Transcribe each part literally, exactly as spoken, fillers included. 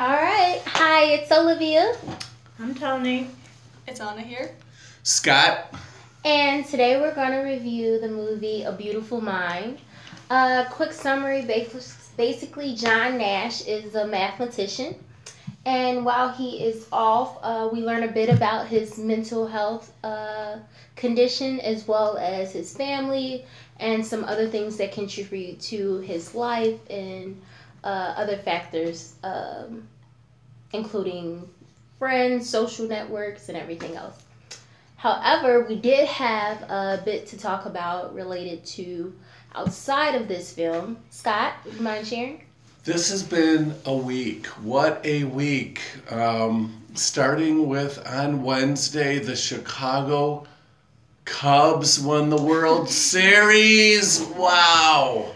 All right. Hi, it's Olivia. I'm Tony. It's Anna here. Scott. And today we're going to review the movie A Beautiful Mind. A uh, quick summary, basically John Nash is a mathematician. And while he is off, uh, we learn a bit about his mental health uh, condition as well as his family and some other things that contribute to his life and uh, other factors, um, including friends, social networks, and everything else. However, we did have a bit to talk about related to outside of this film. Scott, would you mind sharing? This has been a week. What a week. Um, starting with on Wednesday, the Chicago Cubs won the World Series. Wow.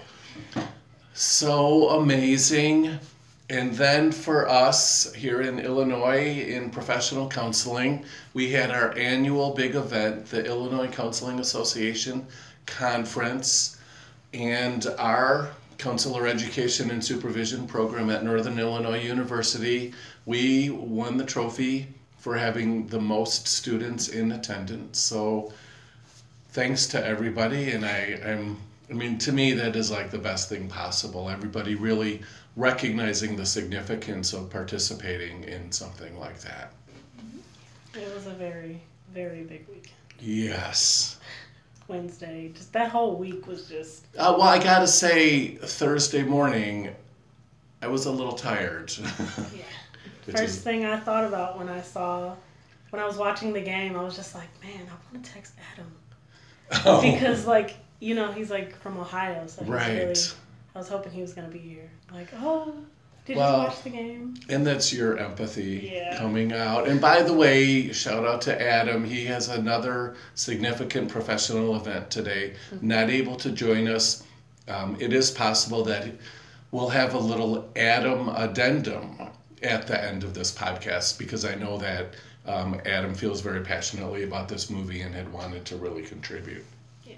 So amazing. And then for us here in Illinois in professional counseling, we had our annual big event, the Illinois Counseling Association Conference, and our counselor education and supervision program at Northern Illinois University. We won the trophy for having the most students in attendance. So thanks to everybody, and I, I'm I mean, to me, that is like the best thing possible. Everybody really recognizing the significance of participating in something like that. It was a very, very big week. Yes. Wednesday, just that whole week was just... Uh, well, I gotta say, Thursday morning, I was a little tired. Yeah. First is... thing I thought about when I saw, when I was watching the game, I was just like, man, I want to text Adam. Oh. Because, like, you know, he's like from Ohio, so he's right. really, I was hoping he was going to be here. Like, oh, did well, you watch the game? And that's your empathy yeah. coming out. And by the way, shout out to Adam. He has another significant professional event today. Mm-hmm. Not able to join us. Um, it is possible that we'll have a little Adam addendum at the end of this podcast because I know that um, Adam feels very passionately about this movie and had wanted to really contribute.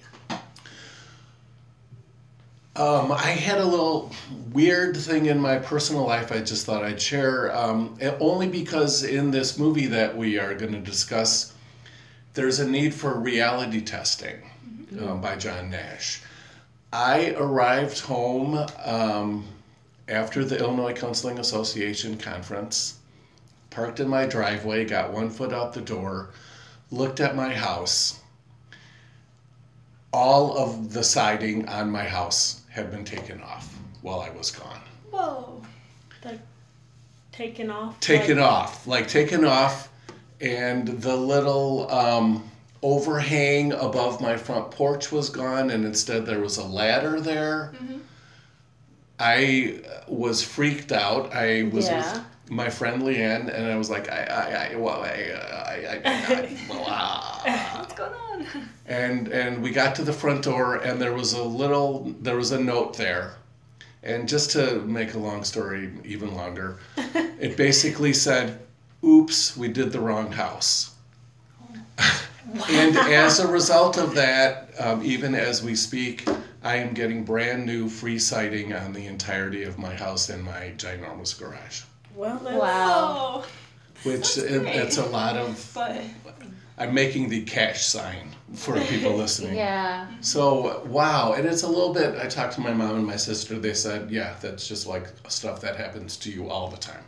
Um, I had a little weird thing in my personal life I just thought I'd share, um, only because in this movie that we are going to discuss, there's a need for reality testing mm-hmm. um, by John Nash. I arrived home um, after the Illinois Counseling Association conference, parked in my driveway, got one foot out the door, looked at my house. All of the siding on my house had been taken off while I was gone. Whoa. Like, taken off? Taken like... off. Like, taken off. And the little um, overhang above my front porch was gone, and instead there was a ladder there. Mm-hmm. I was freaked out. I was yeah. with my friend Leanne, and I was like, I, I, I, well, I, I, I, I, well, ah. What's going on? And and we got to the front door, and there was a little, there was a note there. And just to make a long story even longer, it basically said, oops, we did the wrong house. Wow. And as a result of that, um, even as we speak, I am getting brand new free siding on the entirety of my house and my ginormous garage. Well, that's... Wow. Which it, it's a lot of... But... I'm making the cash sign for people listening. Yeah. So, wow. And it's a little bit... I talked to my mom and my sister. They said, yeah, that's just like stuff that happens to you all the time.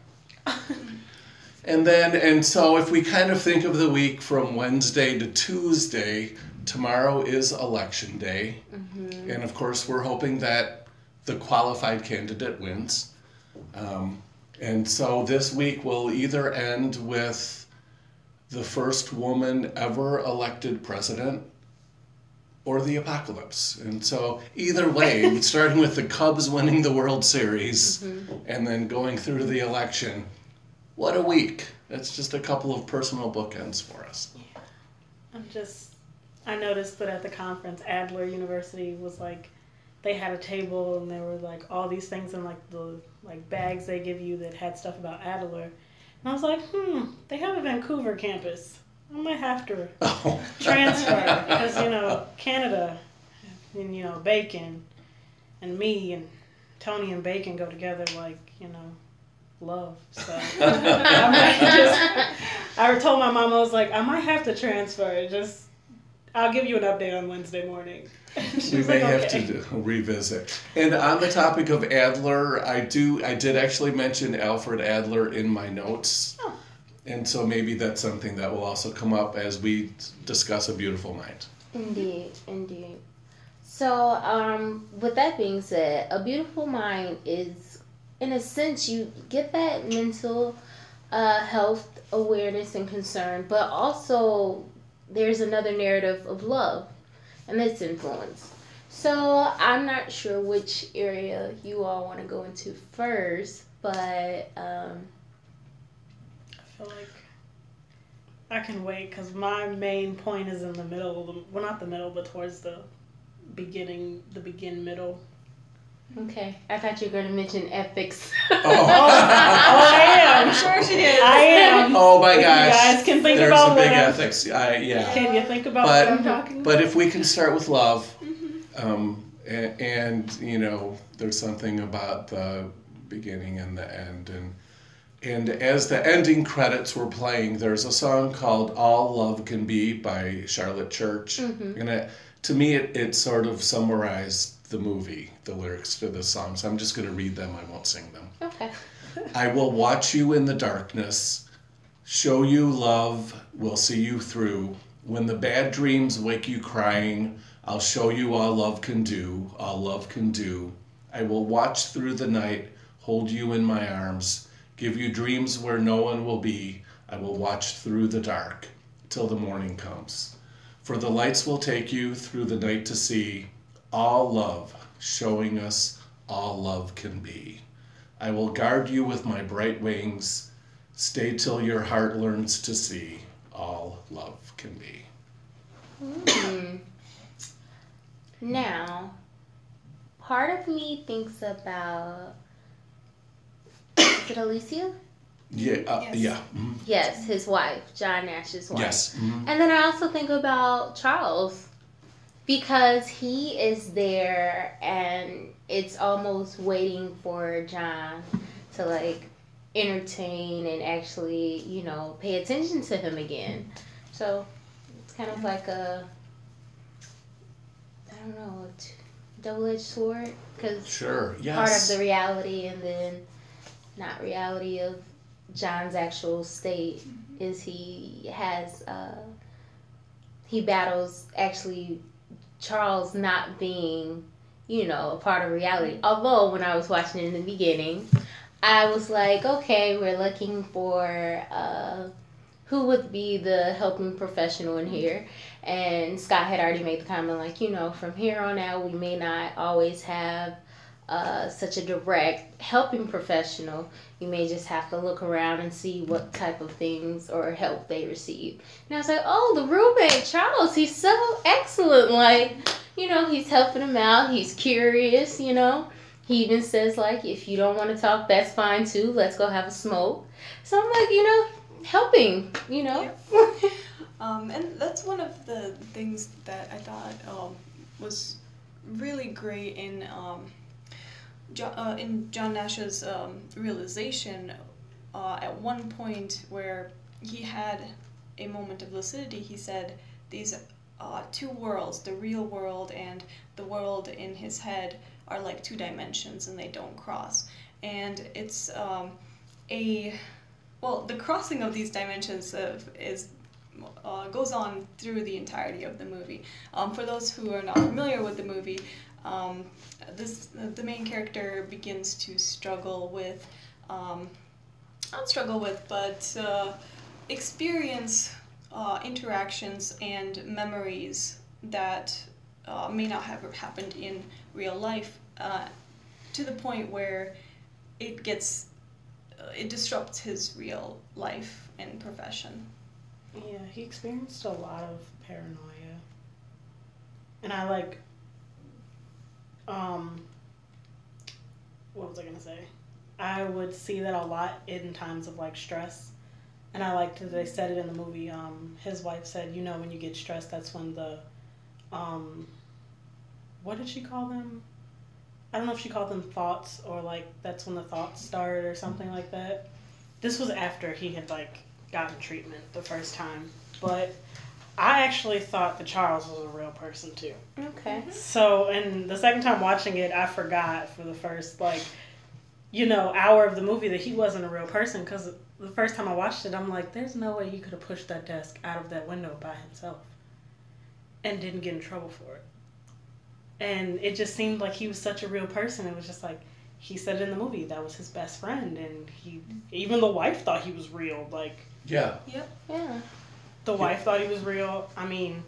And then, and so if we kind of think of the week from Wednesday to Tuesday, tomorrow is election day. Mm-hmm. And of course, we're hoping that the qualified candidate wins. Um, and so this week will either end with the first woman ever elected president or the apocalypse. And so either way, starting with the Cubs winning the World Series mm-hmm. and then going through to the election, what a week. That's just a couple of personal bookends for us. Yeah. I'm just, I noticed that at the conference, Adler University was like, they had a table and there were like all these things in like the like bags they give you that had stuff about Adler. And I was like, hmm, they have a Vancouver campus. I might have to oh. transfer because, you know, Canada and, you know, Bacon and me and Tony and Bacon go together like, you know, love. So I might just. I told my mom, I was like, I might have to transfer. Just I'll give you an update on Wednesday morning. She We was may like, have okay. to do, revisit. And on the topic of Adler, I do I did actually mention Alfred Adler in my notes. Oh. And so maybe that's something that will also come up as we discuss A Beautiful Mind. Indeed, indeed. So, um, with that being said, A Beautiful Mind is, in a sense, you get that mental uh, health awareness and concern, but also there's another narrative of love and its influence. So, I'm not sure which area you all want to go into first, but um, I feel like I can wait because my main point is in the middle. Well, not the middle, but towards the beginning, the begin middle. okay. I thought you were going to mention ethics. Oh. Oh, I am. I'm sure she did. I am. Oh my If gosh. You guys can think There's about a big what I'm- ethics. I, yeah. Can you think about But- what I'm talking But about? if we can start with love, Mm-hmm. um, and, and you know, there's something about the beginning and the end, and and as the ending credits were playing, there's a song called "All Love Can Be" by Charlotte Church, Mhm. and it, to me, it, it sort of summarized the movie, the lyrics to the song. So I'm just going to read them. I won't sing them. Okay. I will watch you in the darkness, show you love, will see you through. When the bad dreams wake you crying, I'll show you all love can do, all love can do. I will watch through the night, hold you in my arms, give you dreams where no one will be. I will watch through the dark till the morning comes. For the lights will take you through the night to see all love, showing us all love can be. I will guard you with my bright wings. Stay till your heart learns to see all love can be. Mm. Now, part of me thinks about, is it Alicia? Yeah, uh, Yes. yeah. mhm. Yes, his wife, John Nash's wife. Yes. mhm. And then I also think about Charles because he is there and it's almost waiting for John to like entertain and actually, you know, pay attention to him again. So it's kind of like a, I don't know, a t- double-edged sword because Sure, yes. part of the reality and then not reality of John's actual state is he has uh, he battles actually Charles not being, you know, a part of reality. Although when I was watching it in the beginning, I was like, okay, we're looking for uh, who would be the helping professional in here. And Scott had already made the comment like, you know, from here on out, we may not always have uh, such a direct helping professional. You may just have to look around and see what type of things or help they receive. And I was like, oh, the roommate, Charles, he's so excellent. Like, you know, he's helping him out. He's curious, you know. He even says, like, if you don't want to talk, that's fine, too. Let's go have a smoke. So I'm like, you know, helping, you know. Um, and that's one of the things that I thought um, was really great in um, jo- uh, in John Nash's um, realization. Uh, at one point where he had a moment of lucidity, he said these uh, two worlds, the real world and the world in his head, are like two dimensions and they don't cross. And it's um, a well, the crossing of these dimensions of, is uh, goes on through the entirety of the movie. Um, for those who are not familiar with the movie, um, this the main character begins to struggle with, um, not struggle with, but uh, experience uh, interactions and memories that uh, may not have happened in real life, uh, to the point where it gets uh, it disrupts his real life and profession. Yeah, he experienced a lot of paranoia. And I like, um, what was I gonna say? I would see that a lot in times of like stress. And I liked that they said it in the movie. Um, his wife said, you know, when you get stressed, that's when the, um, what did she call them? I don't know if she called them thoughts or like that's when the thoughts started or something like that. This was after he had like gotten treatment the first time, but I actually thought that Charles was a real person too. Okay. So, and the second time watching it, I forgot for the first like, you know, hour of the movie that he wasn't a real person because the first time I watched it, I'm like, there's no way he could have pushed that desk out of that window by himself and didn't get in trouble for it. And it just seemed like he was such a real person. It was just like, he said in the movie that was his best friend, and he, even the wife thought he was real. Like, Yeah. Yep. Yeah. the wife thought he was real. I mean,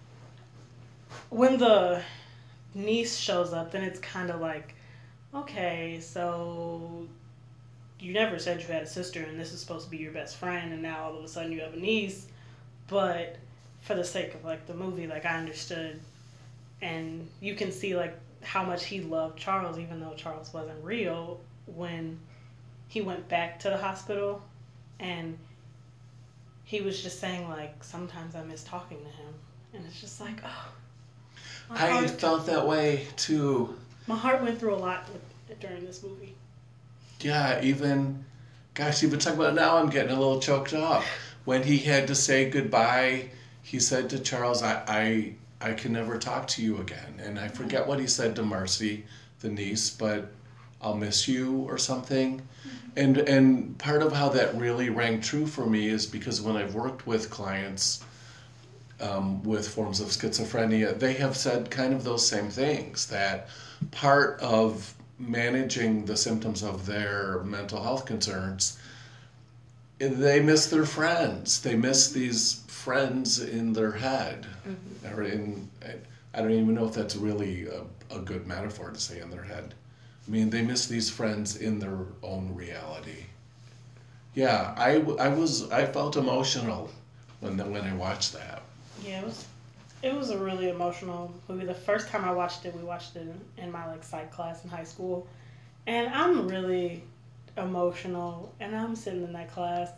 when the niece shows up, then it's kind of like, okay, so you never said you had a sister, and this is supposed to be your best friend, and now all of a sudden you have a niece. But for the sake of like the movie, like I understood, and you can see like how much he loved Charles, even though Charles wasn't real, when he went back to the hospital, and he was just saying like, sometimes I miss talking to him, and it's just like, oh, my I heart, felt that way too. my heart went through a lot with, during this movie. Yeah, even, gosh, even talking about it now, I'm getting a little choked up. When he had to say goodbye, he said to Charles, I, I, I can never talk to you again. And I forget what he said to Marcy, the niece, but I'll miss you or something. And and part of how that really rang true for me is because when I've worked with clients um, with forms of schizophrenia, they have said kind of those same things, that part of managing the symptoms of their mental health concerns, they miss their friends. They miss these friends in their head. Mm-hmm. Or in, I don't even know if that's really a, a good metaphor to say in their head. I mean, they miss these friends in their own reality. Yeah, I, I was I felt emotional when the, when I watched that. Yeah, it was it was a really emotional movie. The first time I watched it, we watched it in, in my like psych class in high school, and I'm really emotional, and I'm sitting in that class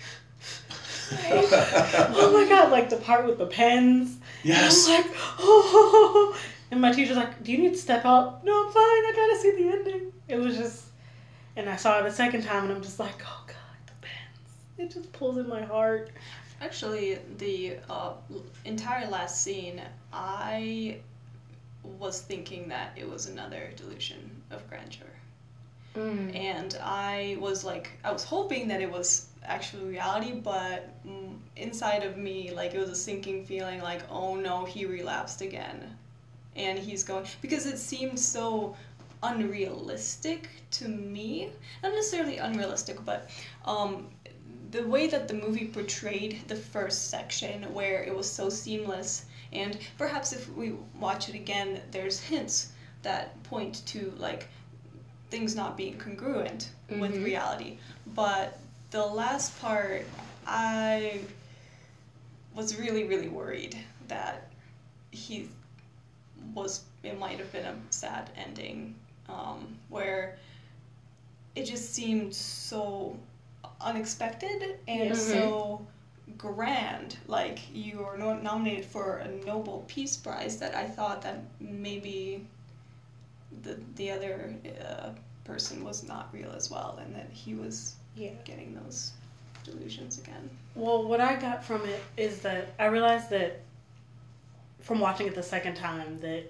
like, oh my god, like the part with the pens. Yes. And I'm like, oh, and my teacher's like, do you need to step up? No, I'm fine. I gotta see the ending. It was just, and I saw it a second time, and I'm just like, oh god, the pens. It just pulls in my heart. Actually, the uh, entire last scene, I was thinking that it was another delusion of grandeur. Mm. And I was like, I was hoping that it was actual reality, but mm, inside of me, like, it was a sinking feeling like, oh no, he relapsed again. And he's going, because it seemed so unrealistic to me. Not necessarily unrealistic, but um, the way that the movie portrayed the first section, where it was so seamless, and perhaps if we watch it again, there's hints that point to, like, things not being congruent mm-hmm. with reality. But the last part, I was really, really worried that he was, it might have been a sad ending, um, where it just seemed so unexpected and mm-hmm. so grand. Like, you were no- nominated for a Nobel Peace Prize, that I thought that maybe the the other uh, person was not real as well, and that he was yeah. getting those delusions again. Well, what I got from it is that I realized that from watching it the second time, that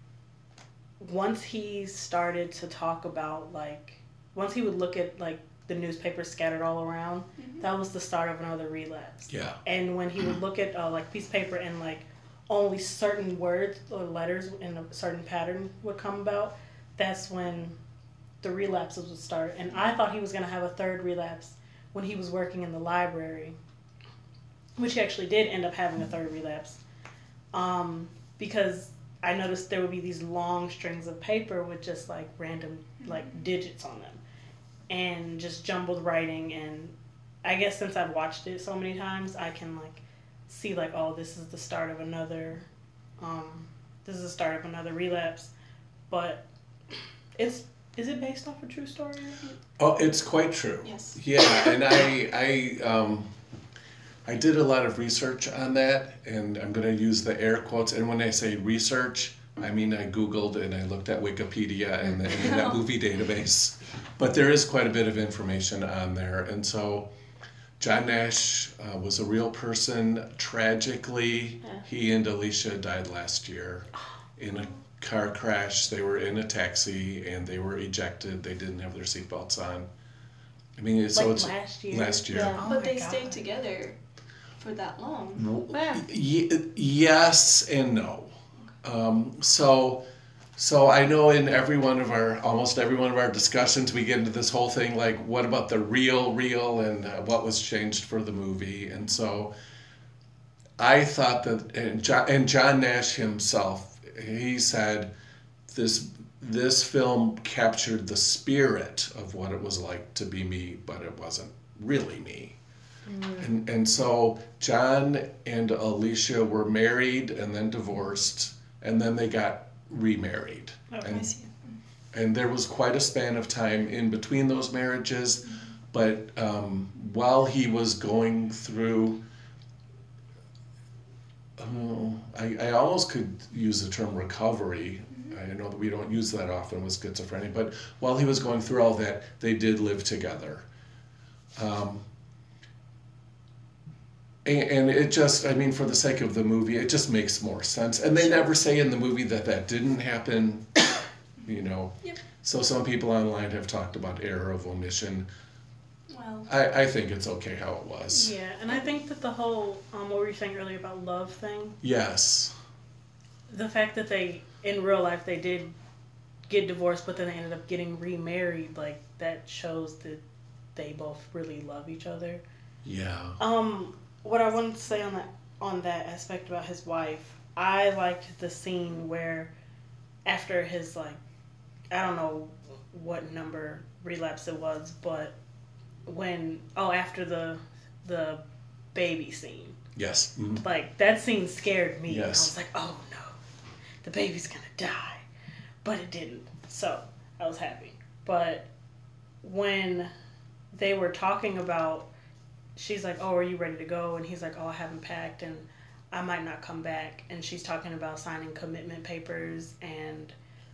once he started to talk about, like, once he would look at, like, the newspapers scattered all around, mm-hmm. that was the start of another relapse. Yeah. And when he would look at, uh, like, piece of paper and, like, only certain words or letters in a certain pattern would come about, that's when the relapses would start. And I thought he was going to have a third relapse when he was working in the library, which he actually did end up having a third relapse. Um, because I noticed there would be these long strings of paper with just, like, random, like, digits on them. And just jumbled writing. And I guess since I've watched it so many times, I can, like, see, like, oh, this is the start of another, um, this is the start of another relapse. But it's, is it based off a true story? Oh, it's quite true. Yes. Yeah, and I, I, um, I did a lot of research on that, and I'm going to use the air quotes. And when I say research, I mean, I Googled and I looked at Wikipedia and the Internet Movie Database, but there is quite a bit of information on there. And so John Nash uh, was a real person. Tragically, Yeah. he and Alicia died last year in a car crash. They were in a taxi and they were ejected. They didn't have their seatbelts on. I mean, it's, so Like it's last year. last year. Yeah. Oh But my they God. stayed together for that long. Yeah. Y- yes and no. Um, so, so I know in every one of our, almost every one of our discussions, we get into this whole thing like, what about the real, real, and uh, what was changed for the movie? And so, I thought that, and John, and John Nash himself, he said, this this film captured the spirit of what it was like to be me, but it wasn't really me. And, and so John and Alicia were married and then divorced, and then they got remarried. Okay. I And, see. and there was quite a span of time in between those marriages, but um, while he was going through, oh, I, I almost could use the term recovery. I know that we don't use that often with schizophrenia, but while he was going through all that, they did live together. Um, And, and it just, I mean, for the sake of the movie, it just makes more sense. And they never say in the movie that that didn't happen, you know. Yep. So some people online have talked about error of omission. Well, I, I think it's okay how it was. Yeah, and I think that the whole, um, what were you saying earlier about love thing? Yes. The fact that they, in real life, they did get divorced, but then they ended up getting remarried, like, that shows that they both really love each other. Yeah. Um, what I wanted to say on that on that aspect about his wife, I liked the scene where after his, like, I don't know what number relapse it was, but when oh after the the baby scene, Yes. Mhm. like that scene scared me. Yes. I was like, oh no, the baby's gonna die, but it didn't. So I was happy. But when they were talking about, she's like, oh, are you ready to go? And he's like, oh, I haven't packed and I might not come back. And she's talking about signing commitment papers, and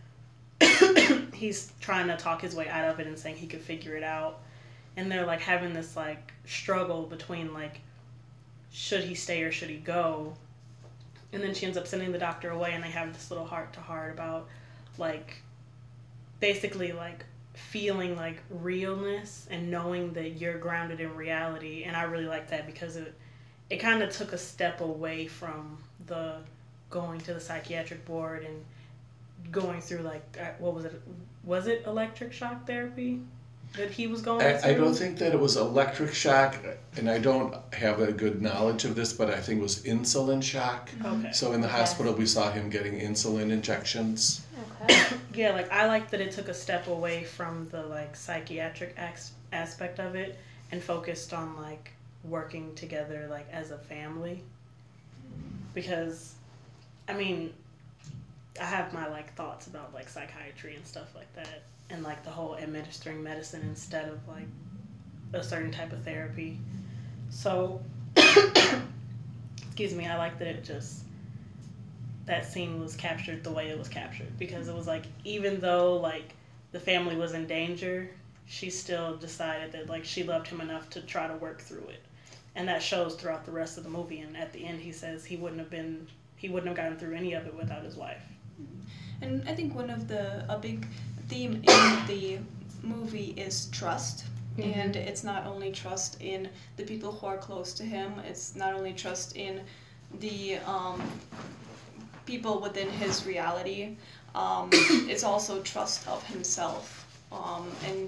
he's trying to talk his way out of it and saying he could figure it out. And they're like having this like struggle between like, should he stay or should he go? And then she ends up sending the doctor away, and they have this little heart to heart about like basically like feeling like realness and knowing that you're grounded in reality. And I really like that because it it kind of took a step away from the going to the psychiatric board and going through like uh, what was it was it electric shock therapy that he was going I, through? I don't think that it was electric shock, and I don't have a good knowledge of this, but I think it was insulin shock. Okay. So in the Okay. hospital, we saw him getting insulin injections. Okay. Yeah, like I like that it took a step away from the like psychiatric as- aspect of it and focused on like working together like as a family. Because I mean, I have my like thoughts about like psychiatry and stuff like that, and like the whole administering medicine instead of like a certain type of therapy. So excuse me, I like that it just that scene was captured the way it was captured, because it was like, even though like the family was in danger, she still decided that like she loved him enough to try to work through it. And that shows throughout the rest of the movie, and at the end he says he wouldn't have been he wouldn't have gotten through any of it without his wife. and I think one of the a big theme in the movie is trust. Mhm. And it's not only trust in the people who are close to him, it's not only trust in the um, people within his reality, um, it's also trust of himself. Um, and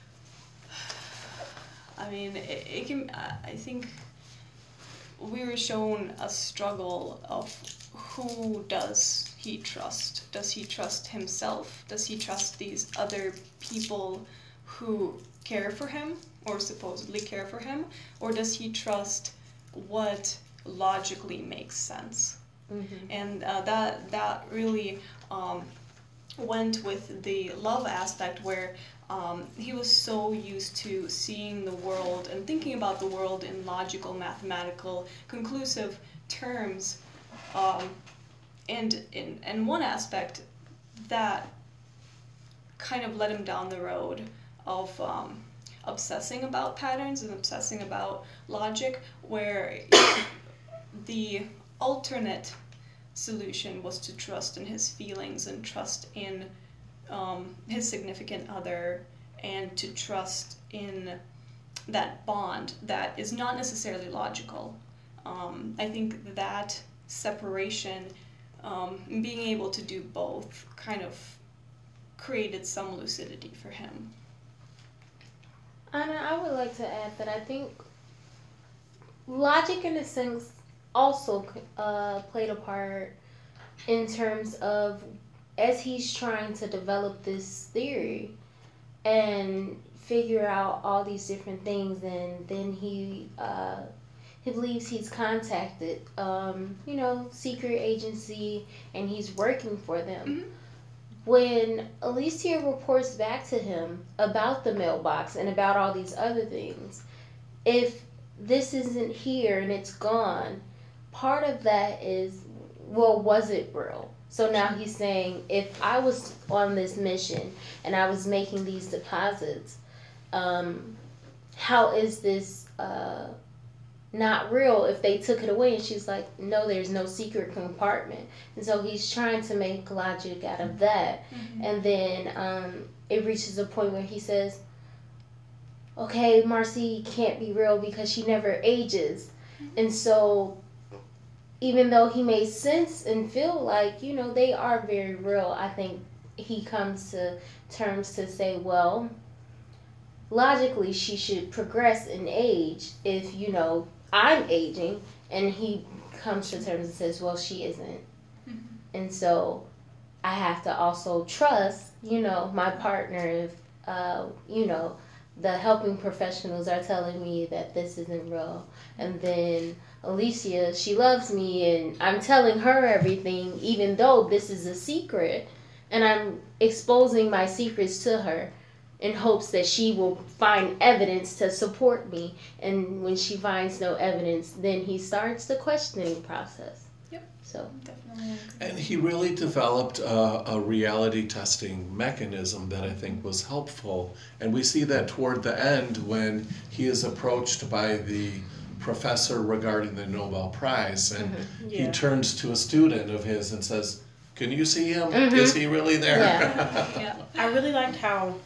I mean, it, it can, I I think we were shown a struggle of who does he trust? Does he trust himself? Does he trust these other people who care for him or supposedly care for him? Or does he trust what logically makes sense? Mm-hmm. And uh, that that really um, went with the love aspect, where um, he was so used to seeing the world and thinking about the world in logical, mathematical, conclusive terms, um, and in in one aspect, that kind of led him down the road of um, obsessing about patterns and obsessing about logic, where the alternate solution was to trust in his feelings and trust in um, his significant other, and to trust in that bond that is not necessarily logical. Um, I think that separation, um, being able to do both, kind of created some lucidity for him. Anna, I would like to add that I think logic, in a sense, also uh, played a part in terms of as he's trying to develop this theory and figure out all these different things, and then he uh, he believes he's contacted, um, you know, secret agency, and he's working for them. Mm-hmm. When Alicia reports back to him about the mailbox and about all these other things, if this isn't here and it's gone, part of that is, well, was it real? So now he's saying, if I was on this mission and I was making these deposits, um, how is this uh, not real if they took it away? And she's like, no, there's no secret compartment. And so he's trying to make logic out of that. Mm-hmm. And then um, it reaches a point where he says, okay, Marcy can't be real because she never ages. And so even though he made sense and feel like, you know, they are very real, I think he comes to terms to say, well, logically she should progress in age if, you know, I'm aging. And he comes to terms and says, well, she isn't. Mm-hmm. And so I have to also trust, you know, my partner if, uh, you know, the helping professionals are telling me that this isn't real. And then Alicia, she loves me and I'm telling her everything, even though this is a secret. And I'm exposing my secrets to her in hopes that she will find evidence to support me. And when she finds no evidence, then he starts the questioning process. Yep. So Definitely. And he really developed a, a reality testing mechanism that I think was helpful. And we see that toward the end when he is approached by the professor regarding the Nobel Prize, and mm-hmm. Yeah. he turns to a student of his and says, can you see him? Mm-hmm. Is he really there? Yeah. Yeah. I really liked how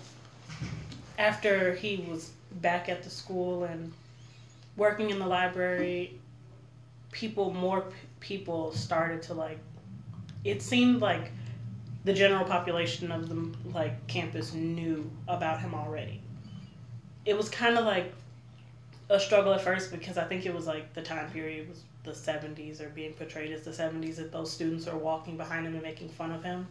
after he was back at the school and working in the library, people, more p- people started to like, it seemed like the general population of the like campus knew about him already. It was kind of like a struggle at first because I think it was like the time period was the seventies or being portrayed as the seventies, that those students are walking behind him and making fun of him.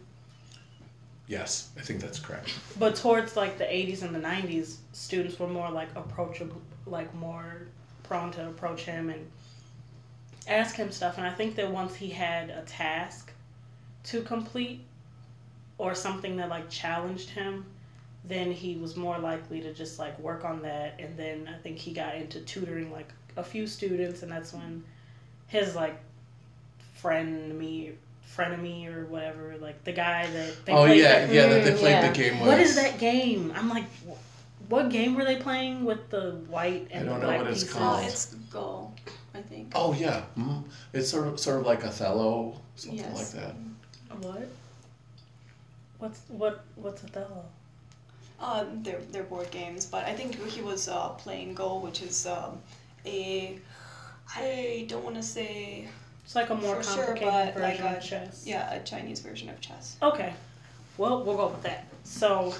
Yes, I think that's correct. But towards like the eighties and the nineties, students were more like approachable, like more prone to approach him and ask him stuff. And I think that once he had a task to complete or something that like challenged him, then he was more likely to just like work on that. And then I think he got into tutoring like a few students, and that's when his like friend me frenemy or whatever, like the guy that they Oh played yeah, that- yeah, that they Mm, played yeah. the game with. What is that game? I'm like, wh- what game were they playing with the white and I don't the know black what it's pieces? Oh, called. it's Go, I think. Oh yeah, mm. It's sort of sort of like Othello, something Yes. like that. What? What's what? What's Othello? Uh, they're they're board games, but I think he was uh, playing Go, which is um, a I don't want to say It's like a more for sure, complicated but like version a of chess. yeah, a Chinese version of chess. Okay. Well, we'll go with that. So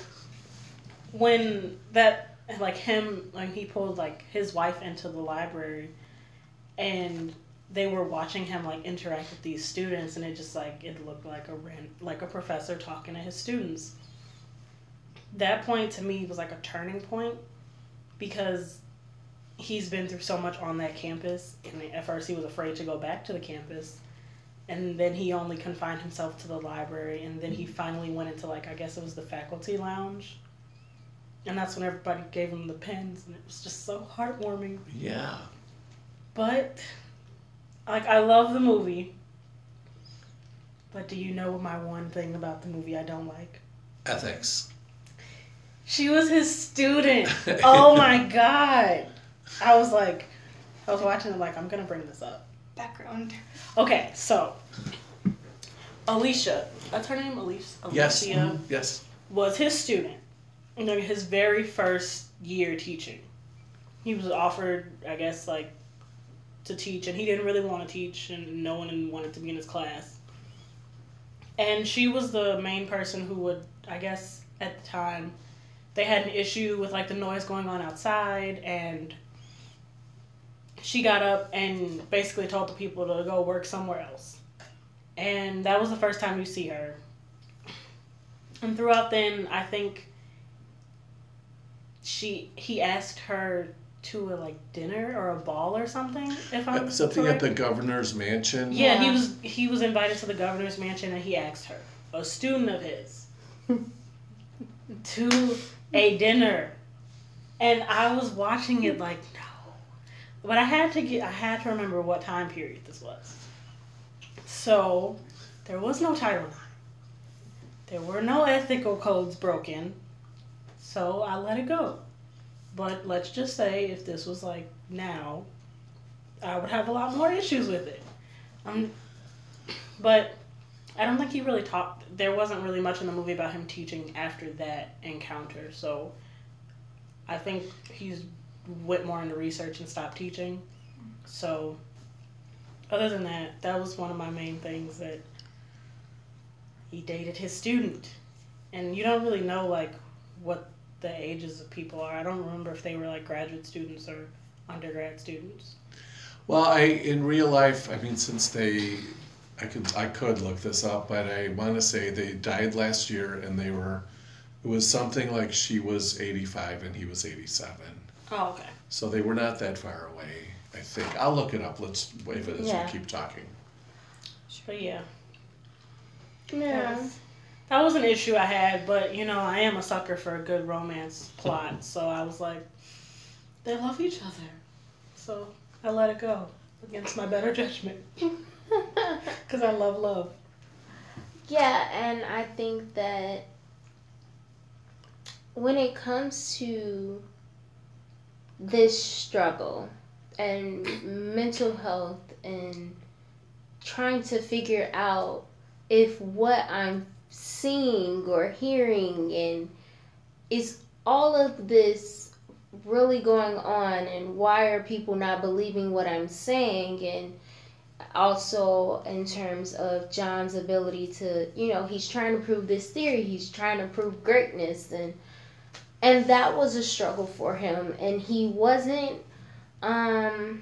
when that like him like he pulled like his wife into the library and they were watching him like interact with these students, and it just like it looked like a ran- like a professor talking to his students. That point to me was like a turning point because he's been through so much on that campus, and at first he was afraid to go back to the campus, and then he only confined himself to the library, and then he finally went into like I guess it was the faculty lounge, and that's when everybody gave him the pens, and it was just so heartwarming. Yeah. But like I love the movie. But do you know my one thing about the movie I don't like? Ethics. She was his student. Oh my god. I was like, I was watching it like, I'm gonna bring this up. Background. Okay, so Alicia, that's her name, Alicia. Yes. Alicia mhm, Yes. was his student. You know, his very first year teaching. He was offered, I guess, like, to teach, and he didn't really want to teach, and no one wanted to be in his class. And she was the main person who would, I guess, at the time, they had an issue with, like, the noise going on outside, and she got up and basically told the people to go work somewhere else. And that was the first time you see her. And throughout then, I think she he asked her to a like dinner or a ball or something. If I'm Something correct. at the governor's mansion. Yeah, Yeah. he was he was invited to the governor's mansion, and he asked her, a student of his, to a dinner. And I was watching it like, no. But I had to get I had to remember what time period this was. So there was no Title nine. There were no ethical codes broken. So I let it go. But let's just say if this was like now, I would have a lot more issues with it. Um, but I don't think he really talked. There wasn't really much in the movie about him teaching after that encounter. So I think he's went more into research and stopped teaching. So other than that, that was one of my main things, that he dated his student. And you don't really know like what the ages of people are. I don't remember if they were like graduate students or undergrad students. Well, I in real life, I mean, since they, I could I could look this up, but I want to say they died last year, and they were, it was something like she was eighty-five and he was eighty-seven. Oh, okay. So they were not that far away. I think I'll look it up. Let's wait it as Yeah. we keep talking. But yeah, Yeah. that was, that was an issue I had. But you know, I am a sucker for a good romance plot, so I was like, they love each other, so I let it go against my better judgment, because I love love. Yeah, and I think that when it comes to this struggle and mental health and trying to figure out if what I'm seeing or hearing and is all of this really going on, and why are people not believing what I'm saying, and also in terms of John's ability to, you know, he's trying to prove this theory, he's trying to prove greatness, and and that was a struggle for him, and he wasn't um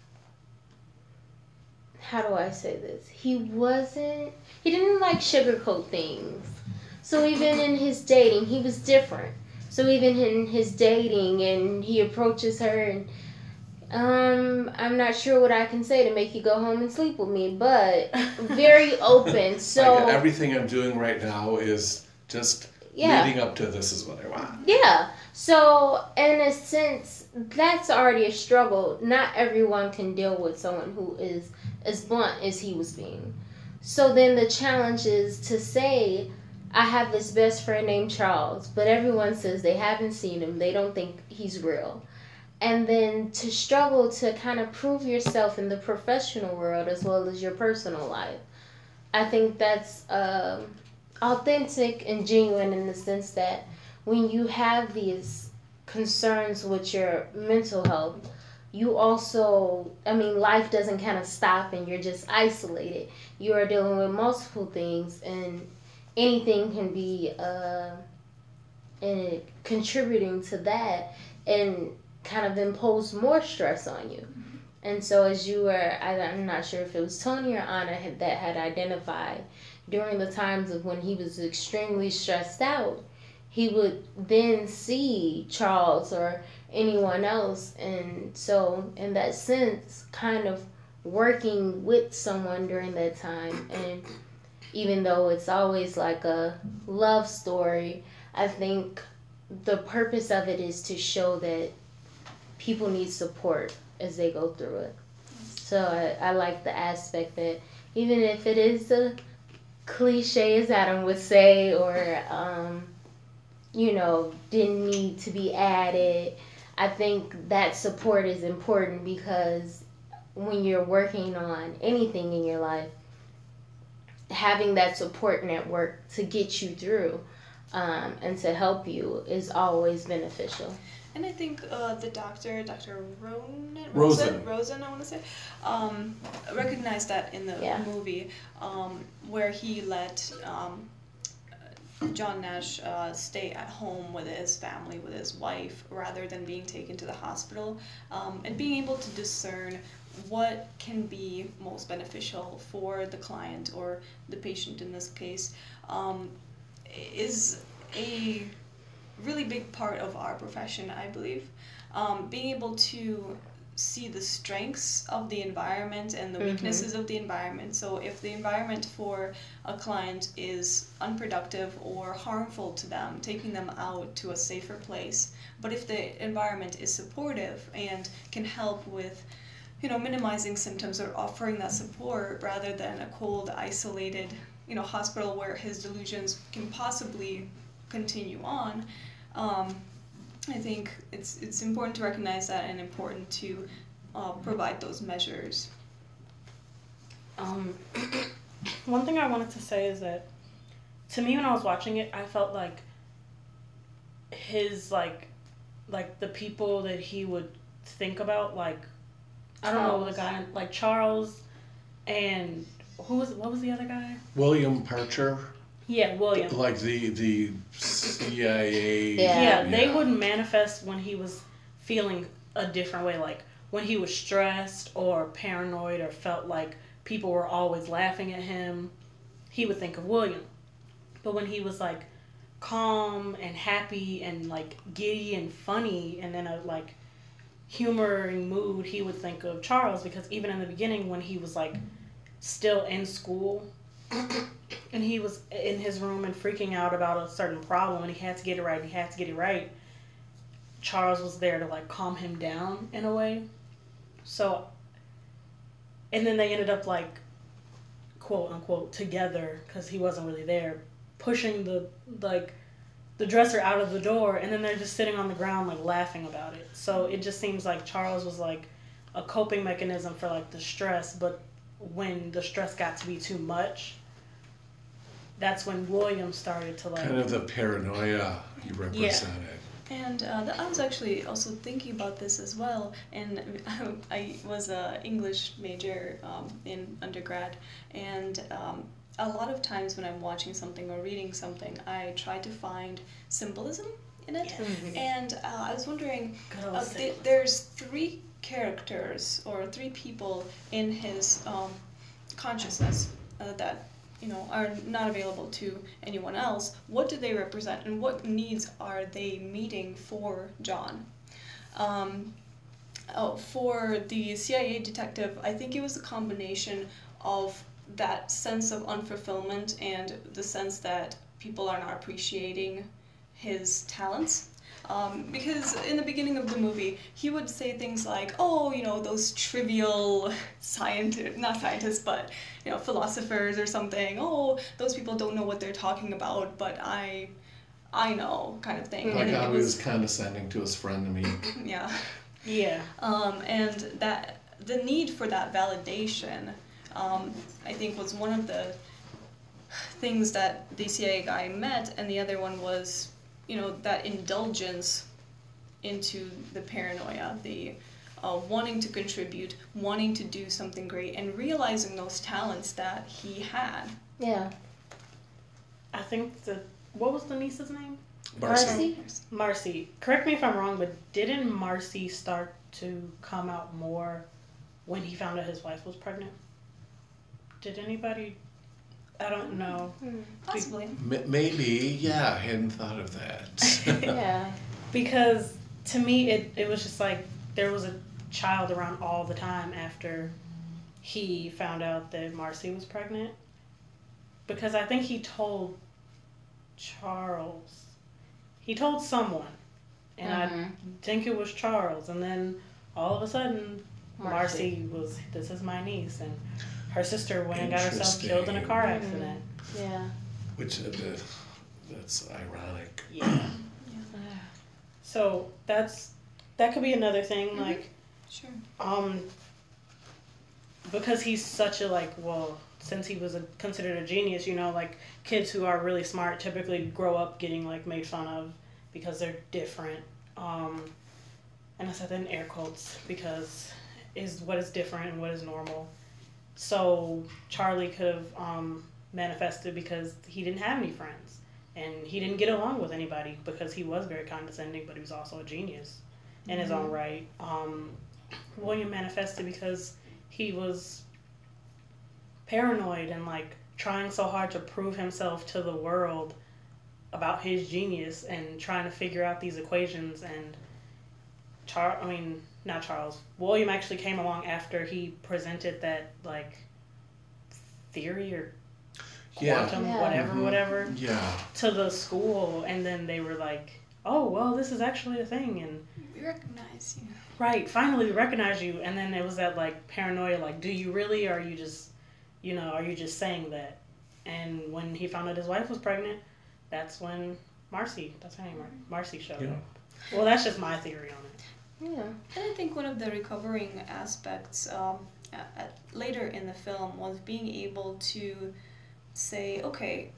how do I say this? He wasn't he didn't like sugarcoat things. So even in his dating, he was different. So even in his dating, and he approaches her and um, I'm not sure what I can say to make you go home and sleep with me, but very open. So Like, everything I'm doing right now is just yeah. leading up to this is what I want. Yeah. So in a sense, that's already a struggle. Not everyone can deal with someone who is as blunt as he was being. So then the challenge is to say, I have this best friend named Charles, but everyone says they haven't seen him. They don't think he's real. And then to struggle to kind of prove yourself in the professional world as well as your personal life. I think that's um, authentic and genuine in the sense that when you have these concerns with your mental health, you also, I mean, life doesn't kind of stop and you're just isolated. You are dealing with multiple things, and anything can be uh, in contributing to that and kind of impose more stress on you. And so as you were, I, I'm not sure if it was Tony or Anna had, that had identified during the times of when he was extremely stressed out, he would then see Charles or anyone else. And so in that sense, kind of working with someone during that time, and even though it's always like a love story, I think the purpose of it is to show that people need support as they go through it. So I, I like the aspect that even if it is a cliche as Adam would say, or um, you know, didn't need to be added. I think that support is important because when you're working on anything in your life, having that support network to get you through um, and to help you is always beneficial. And I think uh, the doctor, Doctor Ronan, Rosen. Rosen, Rosen, I want to say, um, recognized that in the Yeah. movie, um, where he let um, John Nash uh, stay at home with his family, with his wife, rather than being taken to the hospital, um, and being able to discern what can be most beneficial for the client or the patient in this case, um, is a really big part of our profession, I believe. Um, being able to see the strengths of the environment and the Mhm. weaknesses of the environment. So if the environment for a client is unproductive or harmful to them, taking them out to a safer place. But if the environment is supportive and can help with, you know, minimizing symptoms or offering that support rather than a cold, isolated, you know, hospital where his delusions can possibly continue on, um, I think it's it's important to recognize that and important to uh, provide those measures. Um, one thing I wanted to say is that to me when I was watching it, I felt like his like like the people that he would think about, like I don't know the Charles. guy like Charles and who was what was the other guy? William Parcher, Yeah, William. like the the C I A. Yeah. Yeah, they would manifest when he was feeling a different way, like when he was stressed or paranoid or felt like people were always laughing at him, he would think of William. But when he was like calm and happy and like giddy and funny and in a like humoring mood, he would think of Charles, because even in the beginning when he was like still in school and he was in his room and freaking out about a certain problem and he had to get it right and he had to get it right, Charles was there to like calm him down in a way. So, and then they ended up like quote unquote together because he wasn't really there, pushing the like the dresser out of the door, and then they're just sitting on the ground like laughing about it. So it just seems like Charles was like a coping mechanism for like the stress, but when the stress got to be too much, that's when William started to like Kind of the paranoia you represented. And uh, th- I was actually also thinking about this as well. And I was a English major um, in undergrad, and um, a lot of times when I'm watching something or reading something, I try to find symbolism in it. Yes. Mhm. And uh, I was wondering, Good old uh, symbolism. th- there's three characters or three people in his um, consciousness uh, that you know are not available to anyone else. What do they represent, and what needs are they meeting for John? Um, oh, for the C I A detective, I think it was a combination of that sense of unfulfillment and the sense that people are not appreciating his talents. Um, because in the beginning of the movie, he would say things like, "Oh, you know, those trivial scientists, not scientists, but you know, philosophers or something. Oh, those people don't know what they're talking about, but I, I know," kind of thing. Like And how it he was condescending to his friend Amit. yeah. Yeah. Um, and that the need for that validation, um, I think, was one of the things that the C I A guy met, and the other one was, you know, that indulgence into the paranoia, the uh, wanting to contribute, wanting to do something great, and realizing those talents that he had. Yeah. I think the what was the niece's name? Marcy? Marcy. Correct me if I'm wrong, but didn't Marcy start to come out more when he found out his wife was pregnant? Did anybody? I don't know. Possibly. M- Maybe, yeah, I hadn't thought of that. Yeah. Because to me, it, it was just like there was a child around all the time after he found out that Marcy was pregnant. Because I think he told Charles. He told someone. And Mhm. I think it was Charles. And then all of a sudden, Marcy. Marcy was, this is my niece. And her sister went and got herself killed in a car accident. Yeah. Which uh, that's ironic. Yeah. yeah. So that's that could be another thing, mm-hmm. like, sure. Um, because he's such a like, well, since he was a, considered a genius, you know, like kids who are really smart typically grow up getting like made fun of because they're different. Um, and I said that in air quotes because is what is different and what is normal. So Charlie could have um, manifested because he didn't have any friends and he didn't get along with anybody because he was very condescending, but he was also a genius in mm-hmm. his own right. Um, William manifested because he was paranoid and like trying so hard to prove himself to the world about his genius and trying to figure out these equations. And Char I mean not Charles William actually came along after he presented that like theory or quantum yeah. whatever mm-hmm. whatever yeah to the school, and then they were like, oh well, this is actually a thing and we recognize you. Right, finally we recognize you. And then it was that like paranoia, like, do you really, or are you just, you know, are you just saying that? And when he found out his wife was pregnant, that's when Marcy, that's her name, right? Marcy showed yeah. up. Well, that's just my theory on it. Yeah. And I think one of the recovering aspects um, at, at, later in the film was being able to say, okay,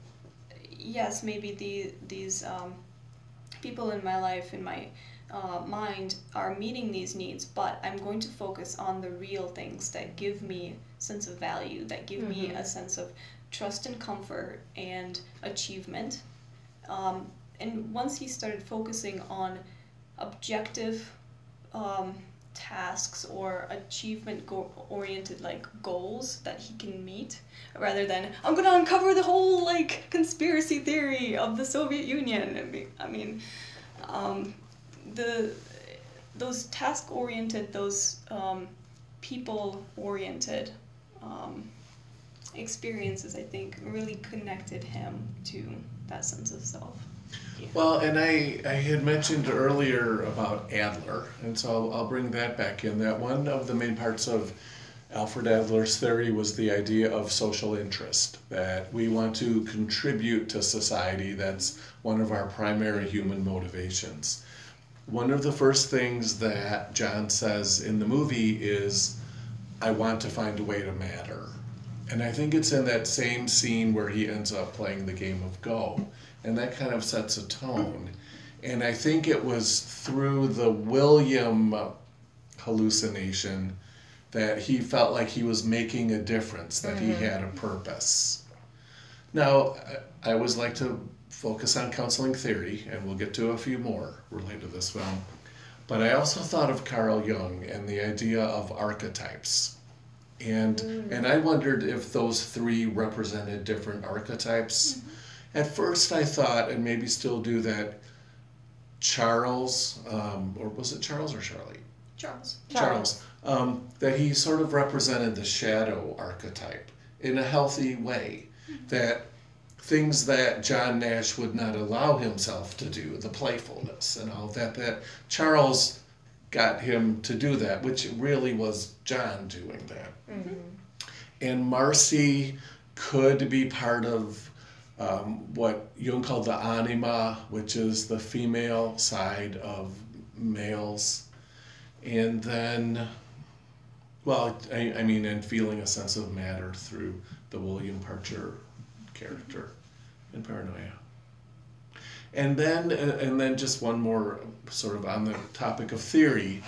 yes, maybe the, these um, people in my life, in my Uh, mind are meeting these needs, but I'm going to focus on the real things that give me sense of value, that give mm-hmm. me a sense of trust and comfort and achievement. Um, and once he started focusing on objective um, tasks or achievement go- oriented like goals that he can meet, rather than I'm gonna uncover the whole like conspiracy theory of the Soviet Union. I mean, I mean um, the those task oriented, those um, people oriented um, experiences, I think, really connected him to that sense of self. Yeah. Well, and I, I had mentioned earlier about Adler, and so I'll, I'll bring that back in, that one of the main parts of Alfred Adler's theory was the idea of social interest, that we want to contribute to society. That's one of our primary human motivations. One of the first things that John says in the movie is, I want to find a way to matter. And I think it's in that same scene where he ends up playing the game of Go. And that kind of sets a tone. And I think it was through the William hallucination that he felt like he was making a difference, that mm-hmm. he had a purpose. Now, I always like to focus on counseling theory, and we'll get to a few more related to this film. But I also thought of Carl Jung and the idea of archetypes. And mm. and I wondered if those three represented different archetypes. Mm-hmm. At first I thought, and maybe still do, that Charles, um, or was it Charles or Charlie? Charles. Charles. Um, that he sort of represented the shadow archetype in a healthy way. Mm-hmm. That things that John Nash would not allow himself to do, the playfulness and all that, that Charles got him to do that, which really was John doing that. Mm-hmm. And Marcy could be part of um, what Jung called the anima, which is the female side of males. And then, well, I, I mean, and feeling a sense of matter through the William Parcher character in Paranoia. And then, and then just one more sort of on the topic of theory.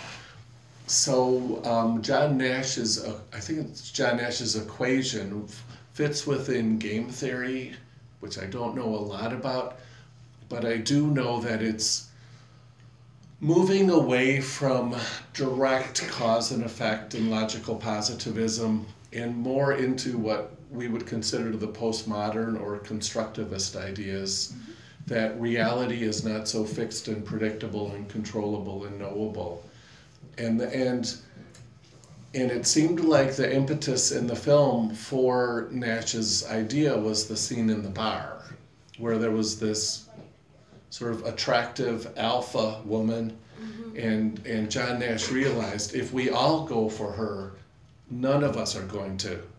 So um, John Nash's, uh, I think it's John Nash's equation fits within game theory, which I don't know a lot about, but I do know that it's moving away from direct cause and effect and logical positivism and more into what we would consider the postmodern or constructivist ideas, mm-hmm. that reality is not so fixed and predictable and controllable and knowable. And and and it seemed like the impetus in the film for Nash's idea was the scene in the bar, where there was this sort of attractive alpha woman, mm-hmm. and and John Nash realized if we all go for her, none of us are going to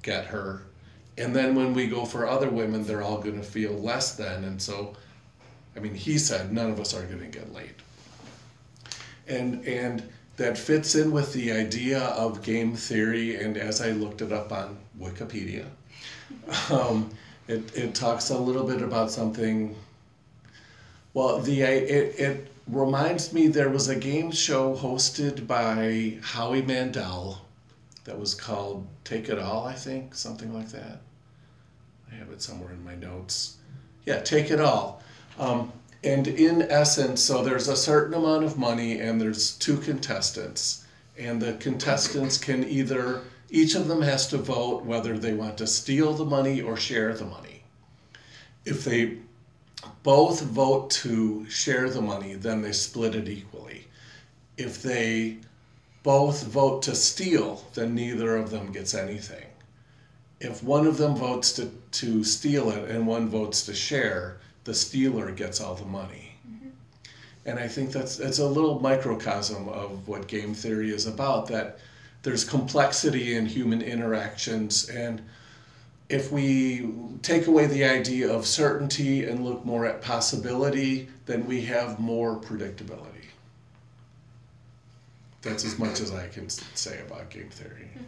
get her. And then when we go for other women, they're all going to feel less than. And so, I mean, he said none of us are going to get laid. And, and that fits in with the idea of game theory. And as I looked it up on Wikipedia, um, it, it talks a little bit about something. Well, the it, it reminds me there was a game show hosted by Howie Mandel that was called Take It All, I think, something like that. I have it somewhere in my notes. Yeah, Take It All. Um, and in essence, so there's a certain amount of money and there's two contestants. And the contestants can either, each of them has to vote whether they want to steal the money or share the money. If they both vote to share the money, then they split it equally. If they both vote to steal, then neither of them gets anything. If one of them votes to, to steal it and one votes to share, the stealer gets all the money. Mm-hmm. And I think that's, that's a little microcosm of what game theory is about, that there's complexity in human interactions, and if we take away the idea of certainty and look more at possibility, then we have more predictability. That's as much as I can say about game theory. Mm-hmm.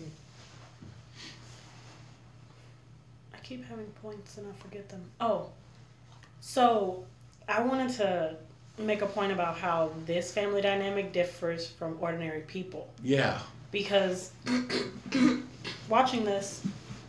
I keep having points and I forget them. Oh, so I wanted to make a point about how this family dynamic differs from ordinary people. Yeah. Because watching this,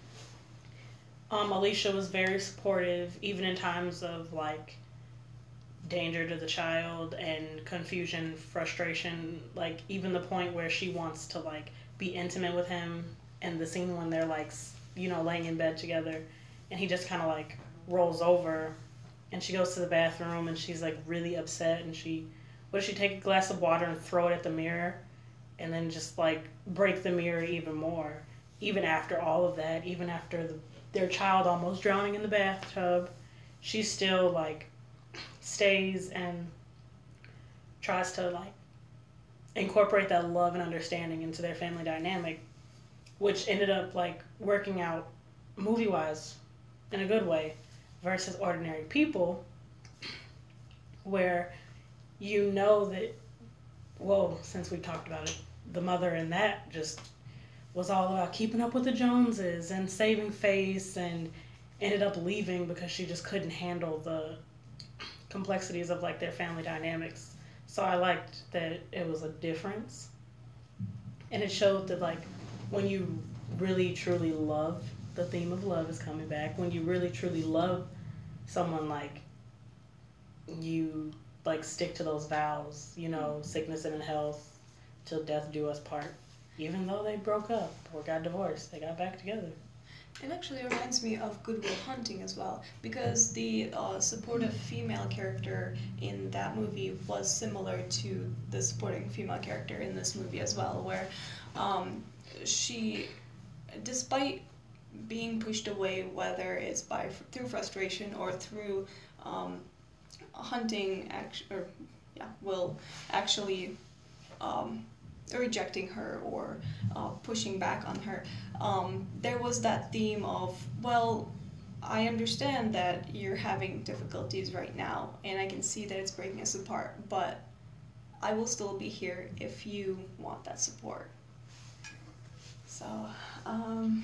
um, Alicia was very supportive, even in times of like danger to the child and confusion, frustration, like even the point where she wants to like be intimate with him, and the scene when they're like, you know, laying in bed together and he just kind of like rolls over and she goes to the bathroom and she's like really upset, and she, what does she take a glass of water and throw it at the mirror and then just like break the mirror even more, even after all of that, even after the, their child almost drowning in the bathtub, she still like stays and tries to like incorporate that love and understanding into their family dynamic, which ended up like working out movie wise in a good way, versus ordinary people where you know that, well, since we talked about it, the mother in that just was all about keeping up with the Joneses and saving face, and ended up leaving because she just couldn't handle the complexities of like their family dynamics. So I liked that it was a difference, and it showed that like when you really truly love, the theme of love is coming back, when you really truly love someone, like you like stick to those vows, you know, sickness and health till death do us part. Even though they broke up or got divorced, they got back together. It actually reminds me of Good Will Hunting as well, because the uh, supportive female character in that movie was similar to the supporting female character in this movie as well, where um, she, despite being pushed away, whether it's by through frustration or through um, Hunting, act- or yeah, Will actually um, rejecting her or uh, pushing back on her, um, there was that theme of, well, I understand that you're having difficulties right now, and I can see that it's breaking us apart, but I will still be here if you want that support. So, um...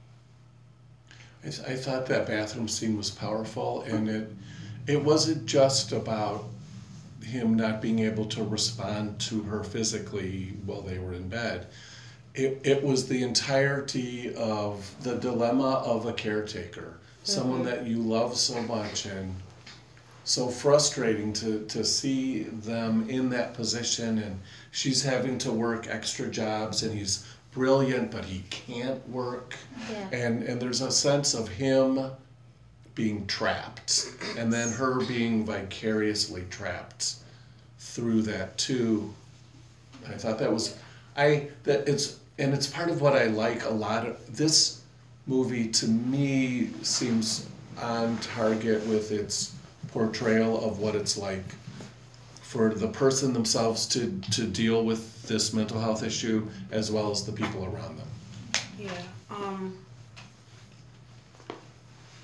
I, th- I thought that bathroom scene was powerful, and it it wasn't just about him not being able to respond to her physically while they were in bed. It it was the entirety of the dilemma of a caretaker, mm-hmm. someone that you love so much, and so frustrating to, to see them in that position, and she's having to work extra jobs, and he's brilliant, but he can't work. Yeah. And and there's a sense of him being trapped, and then her being vicariously trapped through that too. I thought that was, I that it's and it's part of what I like a lot of this movie. To me, seems on target with its portrayal of what it's like for the person themselves to to deal with this mental health issue, as well as the people around them. Yeah. Um,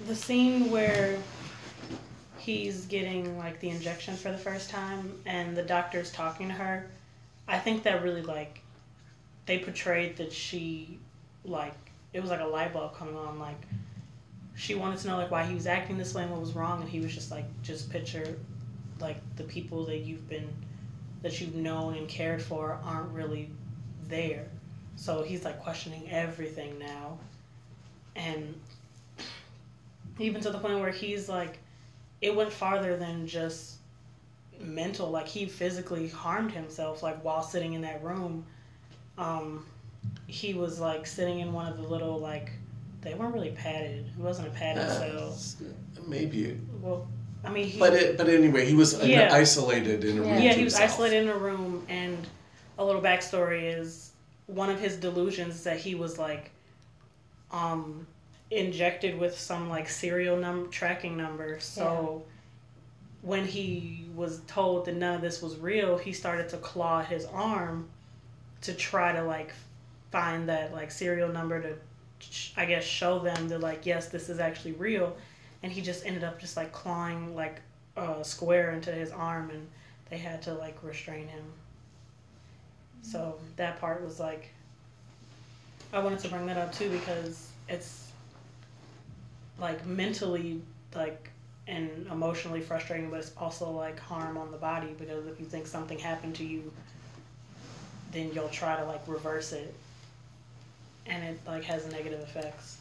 the scene where he's getting like the injection for the first time and the doctor's talking to her, I think that really like they portrayed that she like it was like a light bulb coming on, like she wanted to know like why he was acting this way and what was wrong, and he was just like, just picture like the people that you've been that you've known and cared for aren't really there. So he's like questioning everything now. And even to the point where he's like, it went farther than just mental. Like he physically harmed himself, like while sitting in that room. Um, he was like sitting in one of the little like, they weren't really padded. It wasn't a padded Uh, cell. maybe. Well, I mean, he, But it, but anyway, he was Yeah. isolated in a room. Yeah. yeah, to he was himself. isolated in a room, and a little backstory is one of his delusions is that he was like, um, injected with some like serial number tracking number. So when he was told that none of this was real, he started to claw at his arm to try to like find that like serial number to, I guess, show them that like, yes, this is actually real. And he just ended up just like clawing like a square into his arm, and they had to like restrain him. So that part was like, I wanted to bring that up too because it's like mentally like and emotionally frustrating, but it's also like harm on the body, because if you think something happened to you, then you'll try to like reverse it, and it like has negative effects.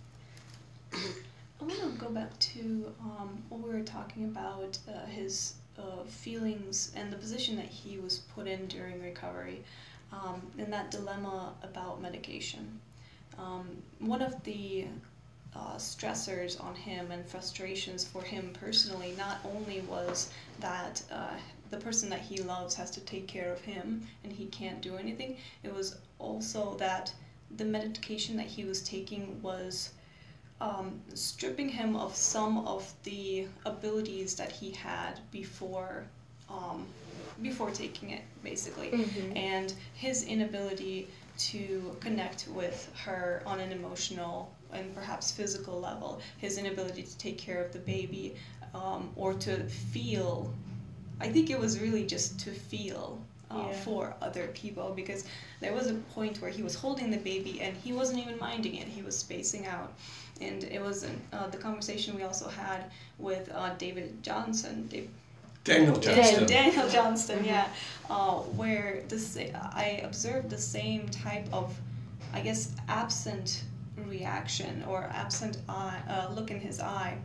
I want to go back to um, what we were talking about, uh, his uh, feelings and the position that he was put in during recovery, um, and that dilemma about medication. Um, one of the uh, stressors on him and frustrations for him personally not only was that uh, the person that he loves has to take care of him and he can't do anything, it was also that the medication that he was taking was um, stripping him of some of the abilities that he had before um, before taking it, basically. Mhm. And his inability to connect with her on an emotional and perhaps physical level, his inability to take care of the baby, um, or to feel, I think it was really just to feel uh, Yeah. for other people, because there was a point where he was holding the baby and he wasn't even minding it, he was spacing out. And it was uh, the conversation we also had with uh, David Johnson, Dave, Daniel Johnston. Daniel Johnston, yeah, uh, where this I observed the same type of, I guess, absent reaction or absent eye, uh, look in his eye,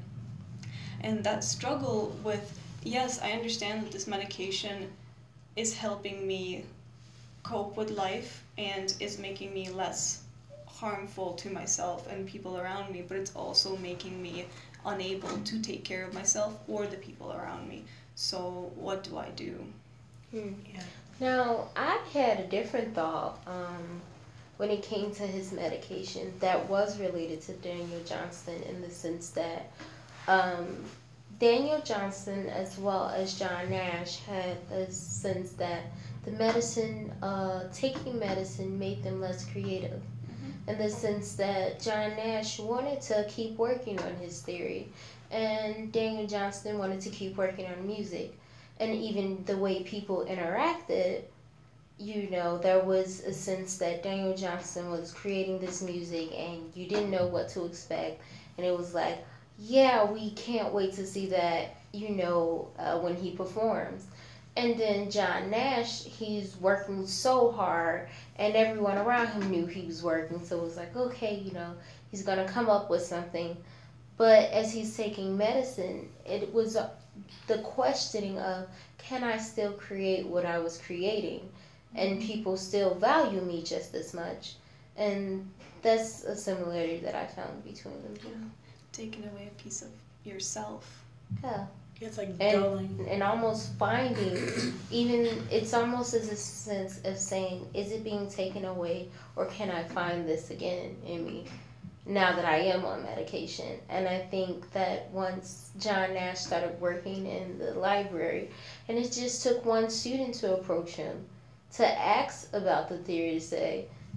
and that struggle with, yes, I understand that this medication is helping me cope with life and is making me less harmful to myself and people around me, but it's also making me unable to take care of myself or the people around me. So what do I do? Hmm. Yeah. Now, I had a different thought um, when it came to his medication that was related to Daniel Johnston, in the sense that um, Daniel Johnston, as well as John Nash, had the sense that the medicine, uh, taking medicine, made them less creative. In the sense that John Nash wanted to keep working on his theory, and Daniel Johnston wanted to keep working on music. And even the way people interacted, you know, there was a sense that Daniel Johnston was creating this music and you didn't know what to expect. And it was like, yeah, we can't wait to see that, you know, uh, when he performs. And then John Nash, he's working so hard, and everyone around him knew he was working. So it was like, okay, you know, he's going to come up with something. But as he's taking medicine, it was uh, the questioning of, can I still create what I was creating? And people still value me just as much. And that's a similarity that I found between them two. Yeah. Taking away a piece of yourself. Yeah. It's like And, dulling. and almost finding, even, it's almost as a sense of saying, is it being taken away, or can I find this again in me now that I am on medication? And I think that once John Nash started working in the library, and it just took one student to approach him to ask about the theory, to say,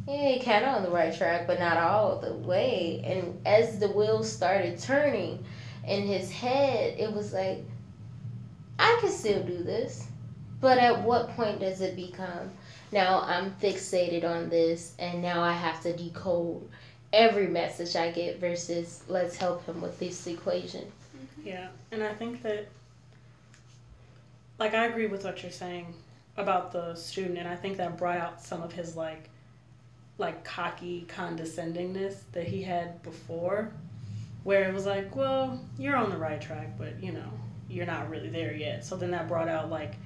Yeah, he kind of on the right track, but not all the way. And as the wheels started turning in his head, it was like, I can still do this. But at what point does it become, now I'm fixated on this and now I have to decode every message I get versus let's help him with this equation? Yeah, and I think that, like, I agree with what you're saying about the student, and I think that brought out some of his, like, like cocky condescendingness that he had before, where it was like, well, you're on the right track, but, you know, you're not really there yet. So then that brought out, like,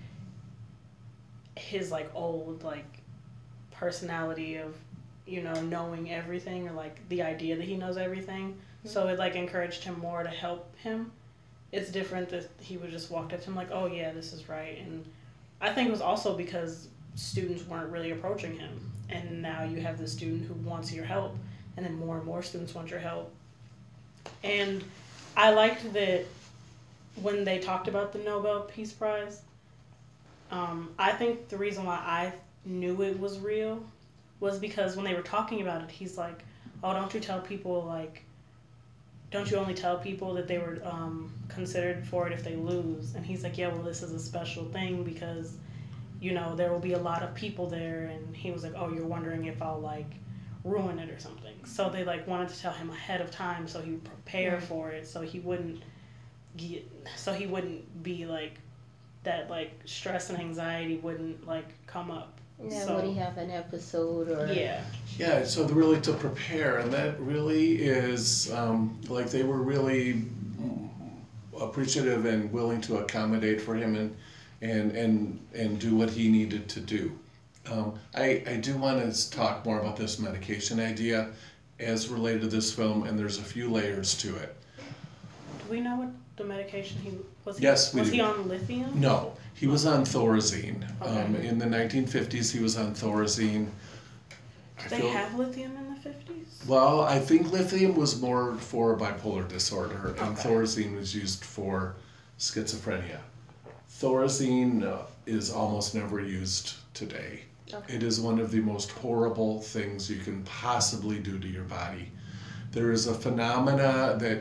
his, like, old, like, personality of, you know, knowing everything, or, like, the idea that he knows everything. Mm-hmm. So it, like, encouraged him more to help him. It's different that he would just walk up to him like, oh, yeah, this is right. And I think it was also because students weren't really approaching him. And now you have this student who wants your help, and then more and more students want your help. And I liked that when they talked about the Nobel Peace Prize, um, I think the reason why I knew it was real was because when they were talking about it, he's like, oh, don't you tell people, like, don't you only tell people that they were um, considered for it if they lose? And he's like, yeah, well, this is a special thing because, you know, there will be a lot of people there. And he was like, oh, you're wondering if I'll, like, ruin it or something. So they, like, wanted to tell him ahead of time so he would prepare mm-hmm. for it, so he wouldn't get, so he wouldn't be, like, that, like, stress and anxiety wouldn't, like, come up. Yeah, so, would he have an episode or? Yeah. Yeah, so really to prepare, and that really is, um, like, they were really appreciative and willing to accommodate for him and and and, and do what he needed to do. Um, I, I do want to talk more about this medication idea as related to this film, and there's a few layers to it. Do we know what the medication he was? He, yes, we was do. he on lithium? No, he was on Thorazine. Okay. Um, in the nineteen fifties, he was on Thorazine. Did they feel, have lithium in the fifties? Well, I think lithium was more for bipolar disorder, and okay. Thorazine was used for schizophrenia. Thorazine uh, is almost never used today. Okay. It is one of the most horrible things you can possibly do to your body. There is a phenomena that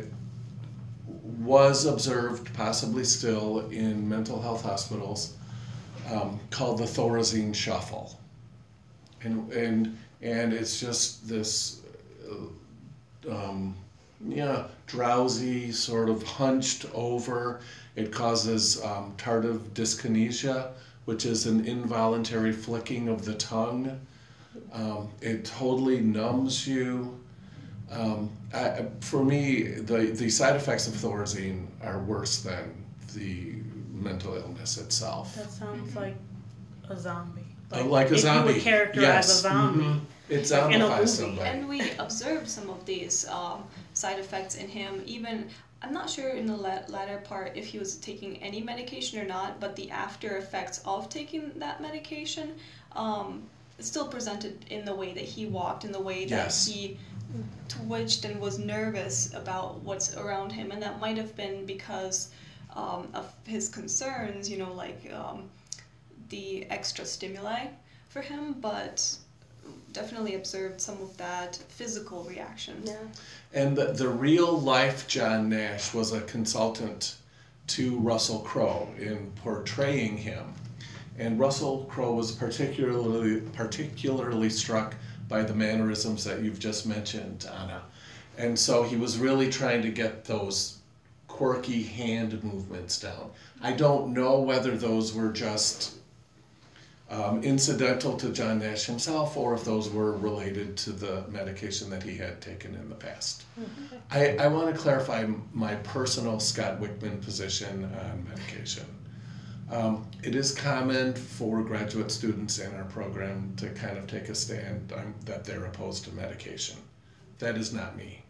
was observed, possibly still, in mental health hospitals um, called the Thorazine shuffle. And, and, and it's just this uh, um, yeah, drowsy, sort of hunched over. It causes um, tardive dyskinesia, which is an involuntary flicking of the tongue. Um, it totally numbs you. Um, I, for me, the, the side effects of Thorazine are worse than the mental illness itself. That sounds like a zombie. Like, uh, like a if zombie. You would characterize yes. a zombie. Mm-hmm. It like zombifies somebody. And we observed some of these um, side effects in him. Even, I'm not sure in the la- latter part if he was taking any medication or not, but the after effects of taking that medication um, still presented in the way that he walked, in the way that yes. he twitched and was nervous about what's around him. And that might have been because um, of his concerns, you know, like um, the extra stimuli for him, but definitely observed some of that physical reaction. Yeah. And the, the real life John Nash was a consultant to Russell Crowe in portraying him. And Russell Crowe was particularly particularly struck by the mannerisms that you've just mentioned, Anna. And so he was really trying to get those quirky hand movements down. I don't know whether those were just um, incidental to John Nash himself or if those were related to the medication that he had taken in the past. Mm-hmm. I, I want to clarify my personal Scott Wickman position on medication. Um, it is common for graduate students in our program to kind of take a stand um, that they're opposed to medication. That is not me.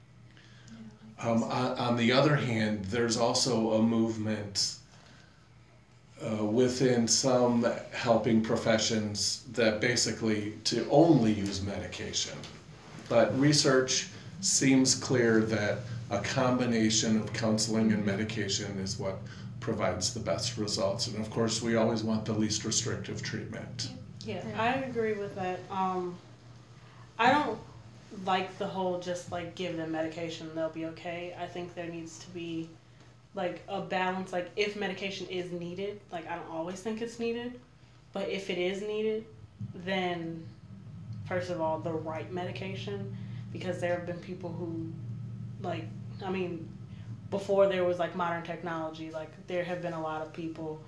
Um, on, on the other hand, there's also a movement uh, within some helping professions that basically to only use medication. But research seems clear that a combination of counseling and medication is what provides the best results. And of course, we always want the least restrictive treatment. Yeah, I agree with that. Um, I don't like the whole just like give them medication and they'll be okay. I think there needs to be like a balance. Like if medication is needed, like I don't always think it's needed, but if it is needed, then first of all the right medication, because there have been people who like I mean before there was like modern technology, like there have been a lot of people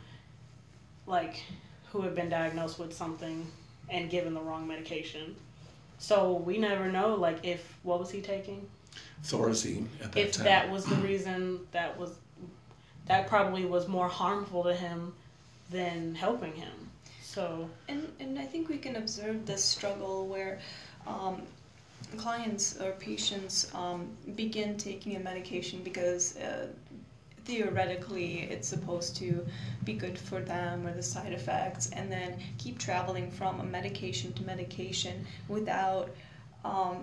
like who have been diagnosed with something and given the wrong medication. So we never know like if what was he taking? Thorazine at that If time. that was the reason that was that probably was more harmful to him than helping him. So And and I think we can observe this struggle where um, clients or patients um, begin taking a medication because uh, theoretically it's supposed to be good for them or the side effects, and then keep traveling from a medication to medication without um,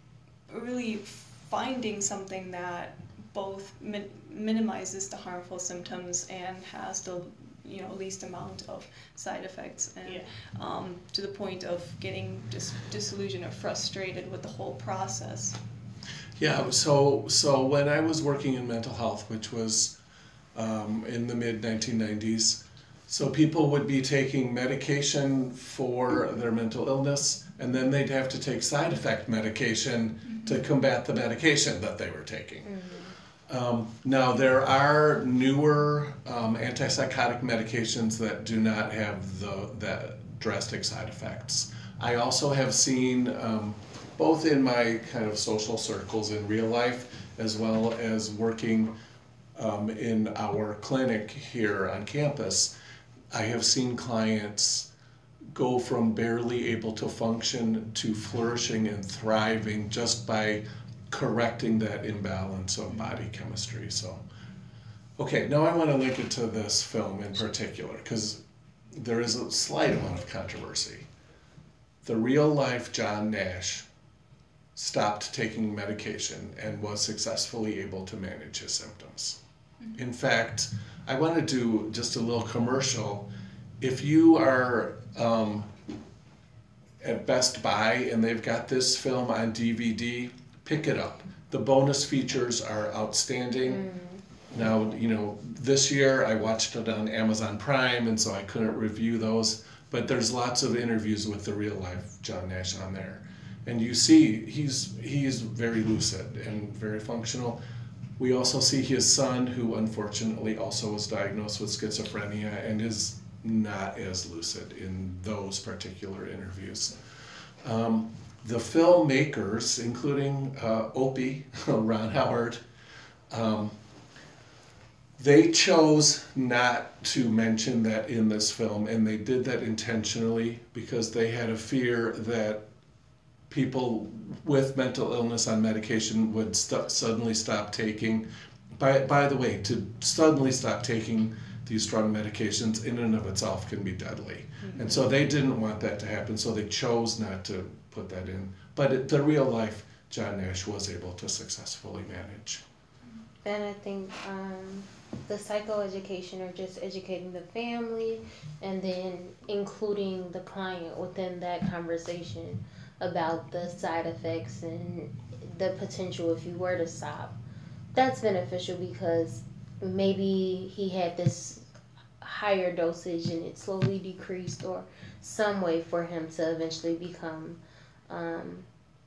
really finding something that both min- minimizes the harmful symptoms and has the you know least amount of side effects, and yeah. um, to the point of getting dis- disillusioned or frustrated with the whole process. Yeah, so so when I was working in mental health, which was um, in the mid nineteen nineties, so people would be taking medication for their mental illness, and then they'd have to take side effect medication mm-hmm. to combat the medication that they were taking. Mm-hmm. Um, now there are newer um, antipsychotic medications that do not have the that drastic side effects. I also have seen um, both in my kind of social circles in real life, as well as working um, in our clinic here on campus, I have seen clients go from barely able to function to flourishing and thriving just by correcting that imbalance of body chemistry. So, okay, now I want to link it to this film in particular, because there is a slight amount of controversy. The real life John Nash stopped taking medication and was successfully able to manage his symptoms. Mm-hmm. In fact, I want to do just a little commercial. If you are um, at Best Buy and they've got this film on D V D, pick it up. The bonus features are outstanding. Mm. Now, you know, this year I watched it on Amazon Prime, and so I couldn't review those, but there's lots of interviews with the real life John Nash on there. And you see he's he's very lucid and very functional. We also see his son, who unfortunately also was diagnosed with schizophrenia and is not as lucid in those particular interviews. Um, the filmmakers, including uh, Opie, Ron Howard, um, they chose not to mention that in this film, and they did that intentionally because they had a fear that people with mental illness on medication would st- suddenly stop taking. By, by the way, to suddenly stop taking these strong medications in and of itself can be deadly. Mm-hmm. And so they didn't want that to happen, so they chose not to put that in. But it, the real life John Nash was able to successfully manage. And I think um, the psychoeducation, or just educating the family and then including the client within that conversation about the side effects and the potential if you were to stop, that's beneficial, because maybe he had this higher dosage and it slowly decreased, or some way for him to eventually become um,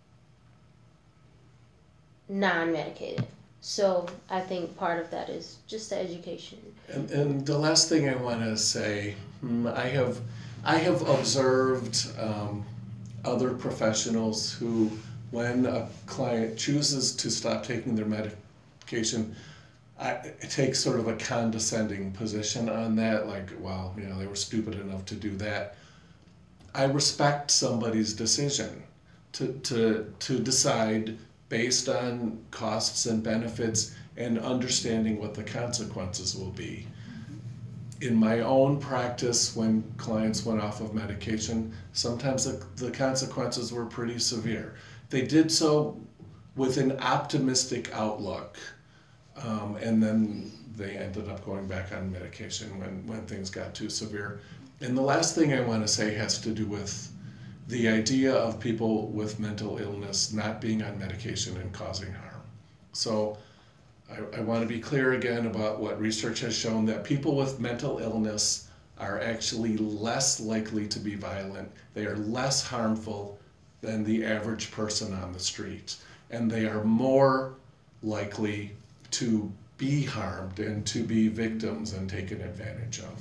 non-medicated. So I think part of that is just the education. And, and the last thing I want to say, I have, I have observed um, other professionals who, when a client chooses to stop taking their medication, I take sort of a condescending position on that, like, well, you know, they were stupid enough to do that. I respect somebody's decision to to to decide based on costs and benefits and understanding what the consequences will be. In my own practice, when clients went off of medication, sometimes the, the consequences were pretty severe. They did so with an optimistic outlook, um, and then they ended up going back on medication when, when things got too severe. And the last thing I want to say has to do with the idea of people with mental illness not being on medication and causing harm. So I, I want to be clear again about what research has shown, that people with mental illness are actually less likely to be violent. They are less harmful than the average person on the street. And they are more likely to be harmed and to be victims and taken advantage of.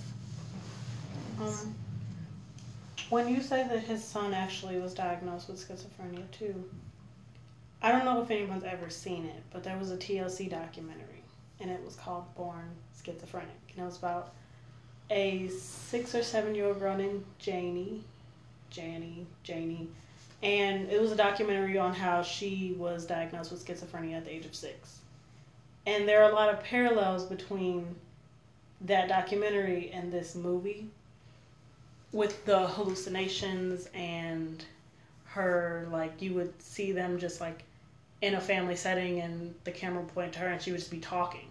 Um, when you say that his son actually was diagnosed with schizophrenia too, I don't know if anyone's ever seen it, but there was a T L C documentary, and it was called Born Schizophrenic. And it was about a six or seven year old girl named Janie, Janie, Janie, and it was a documentary on how she was diagnosed with schizophrenia at the age of six. And there are a lot of parallels between that documentary and this movie, with the hallucinations and her, like, you would see them just like in a family setting and the camera would point to her and she would just be talking.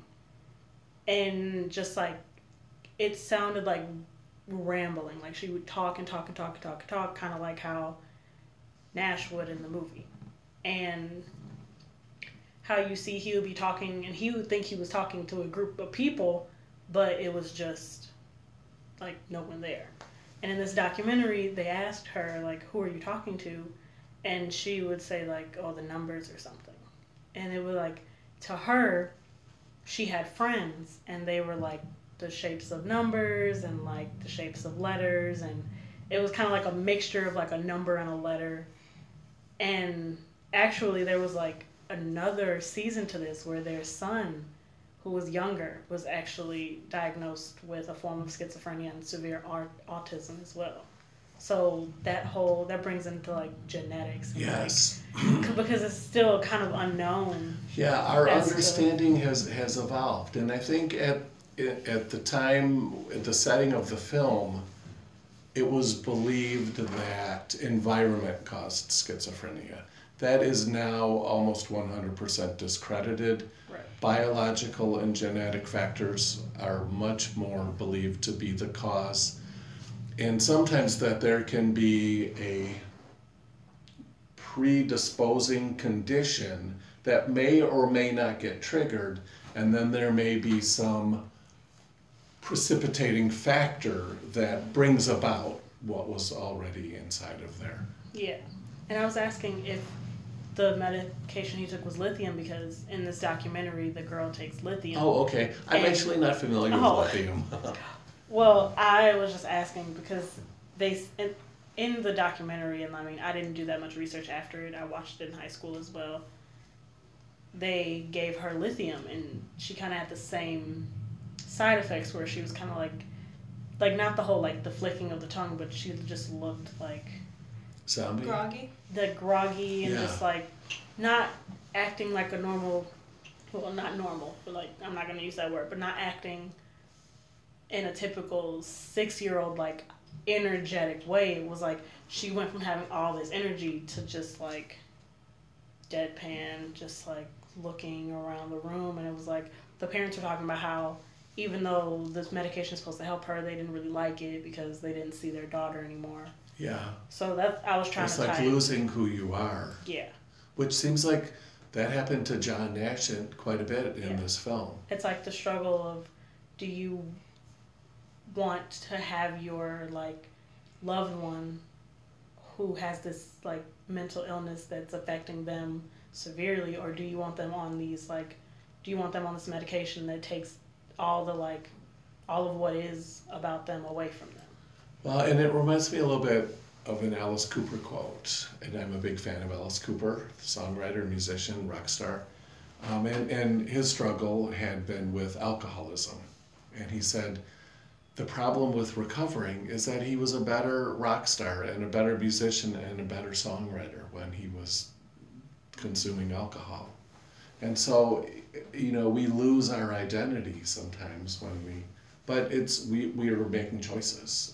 And just like, it sounded like rambling, like she would talk and talk and talk and talk and talk, kind of like how Nash would in the movie. And how you see he would be talking and he would think he was talking to a group of people, but it was just like no one there. And in this documentary, they asked her, like, who are you talking to? And she would say, like, oh, the numbers or something. And it was like, to her, she had friends, and they were like the shapes of numbers and like the shapes of letters. And it was kind of like a mixture of like a number and a letter. And actually, there was like another season to this where their son, who was younger, was actually diagnosed with a form of schizophrenia and severe art- autism as well. So that whole, that brings into like genetics. And Yes. Like, because it's still kind of unknown. Yeah, our That's understanding has, has evolved. And I think at, at the time, at the setting of the film, it was believed that environment caused schizophrenia. That is now almost one hundred percent discredited. Right. Biological and genetic factors are much more believed to be the cause. And sometimes that there can be a predisposing condition that may or may not get triggered, and then there may be some precipitating factor that brings about what was already inside of there. Yeah. And I was asking if the medication he took was lithium, because in this documentary, the girl takes lithium. Oh, okay. I'm And- actually not familiar Oh. with lithium. Well, I was just asking because they in, in the documentary, and I mean, I didn't do that much research after it. I watched it in high school as well. They gave her lithium, and she kind of had the same side effects where she was kind of like, like not the whole like the flicking of the tongue, but she just looked like Zombie? Groggy. the groggy and Yeah. just like not acting like a normal, well, not normal, but like I'm not gonna use that word, but not acting in a typical six-year-old like energetic way. It was like she went from having all this energy to just like deadpan, just like looking around the room. And it was like the parents were talking about how even though this medication is supposed to help her, they didn't really like it because they didn't see their daughter anymore. Yeah. So that I was trying It's to like tie. losing who you are. Yeah. Which seems like that happened to John Nash in quite a bit in Yeah. this film. It's like the struggle of, do you want to have your like loved one who has this like mental illness that's affecting them severely, or do you want them on these like, do you want them on this medication that takes all the like, all of what is about them away from them? Well, and it reminds me a little bit of an Alice Cooper quote, and I'm a big fan of Alice Cooper, songwriter, musician, rock star. Um, and, and his struggle had been with alcoholism. And he said, the problem with recovering is that he was a better rock star and a better musician and a better songwriter when he was consuming alcohol. And so, you know, we lose our identity sometimes when we, but it's, we, we are making choices.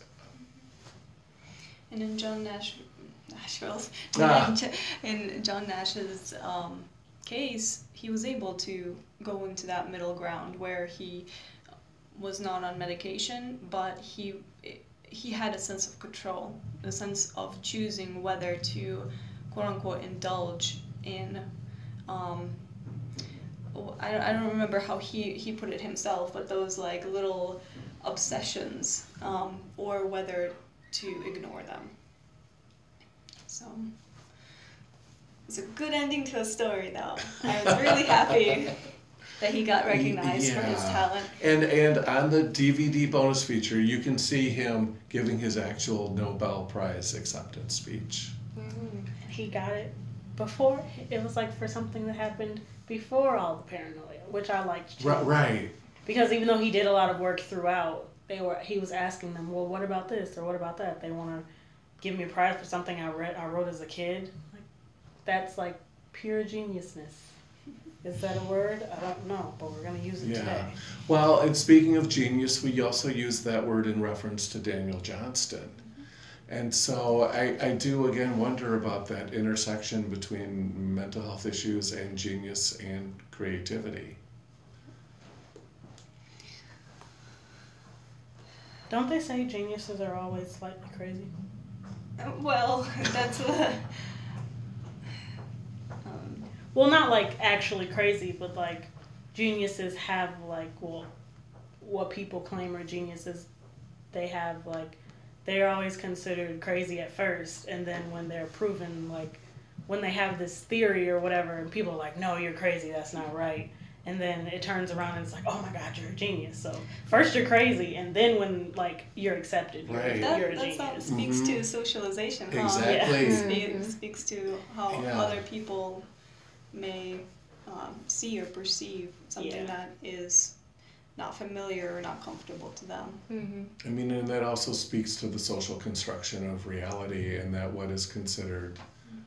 And in John Nash, Nashville's, Ah. in John Nash's um, case, he was able to go into that middle ground where he was not on medication, but he he had a sense of control, a sense of choosing whether to, quote unquote, indulge in. Um, I, I don't remember how he, he put it himself, but those like little obsessions, um, or whether to ignore them. So it's a good ending to a story, though. I was really happy that he got recognized for his Yeah. talent. And and on the D V D bonus feature, you can see him giving his actual Nobel Prize acceptance speech. And he got it before. It was like for something that happened before all the paranoia, which I liked too. Right, right. Because even though he did a lot of work throughout, they were he was asking them, well, what about this or what about that? They want to give me a prize for something I read I wrote as a kid. Like, that's like pure geniusness. Is that a word? I don't know, but we're gonna use it Yeah. today. Well, and speaking of genius, we also use that word in reference to Daniel Johnston. And so I, I do again wonder about that intersection between mental health issues and genius and creativity. Don't they say geniuses are always slightly crazy? Uh, Well, that's a. Um, Well, not like actually crazy, but like geniuses have like well, what people claim are geniuses. They have like they're always considered crazy at first, and then when they're proven like when they have this theory or whatever, and people are like, "No, you're crazy. That's not right." And then it turns around and it's like, "Oh my God, you're a genius." So first you're crazy, and then when like you're accepted, you're, Right. that you're a that genius. sounds speaks Mhm. to socialization, huh? Exactly. Yeah. Spe- Mhm. speaks to how Yeah. other people may um, see or perceive something Yeah. that is not familiar or not comfortable to them. Mm-hmm. I mean, and that also speaks to the social construction of reality, and that what is considered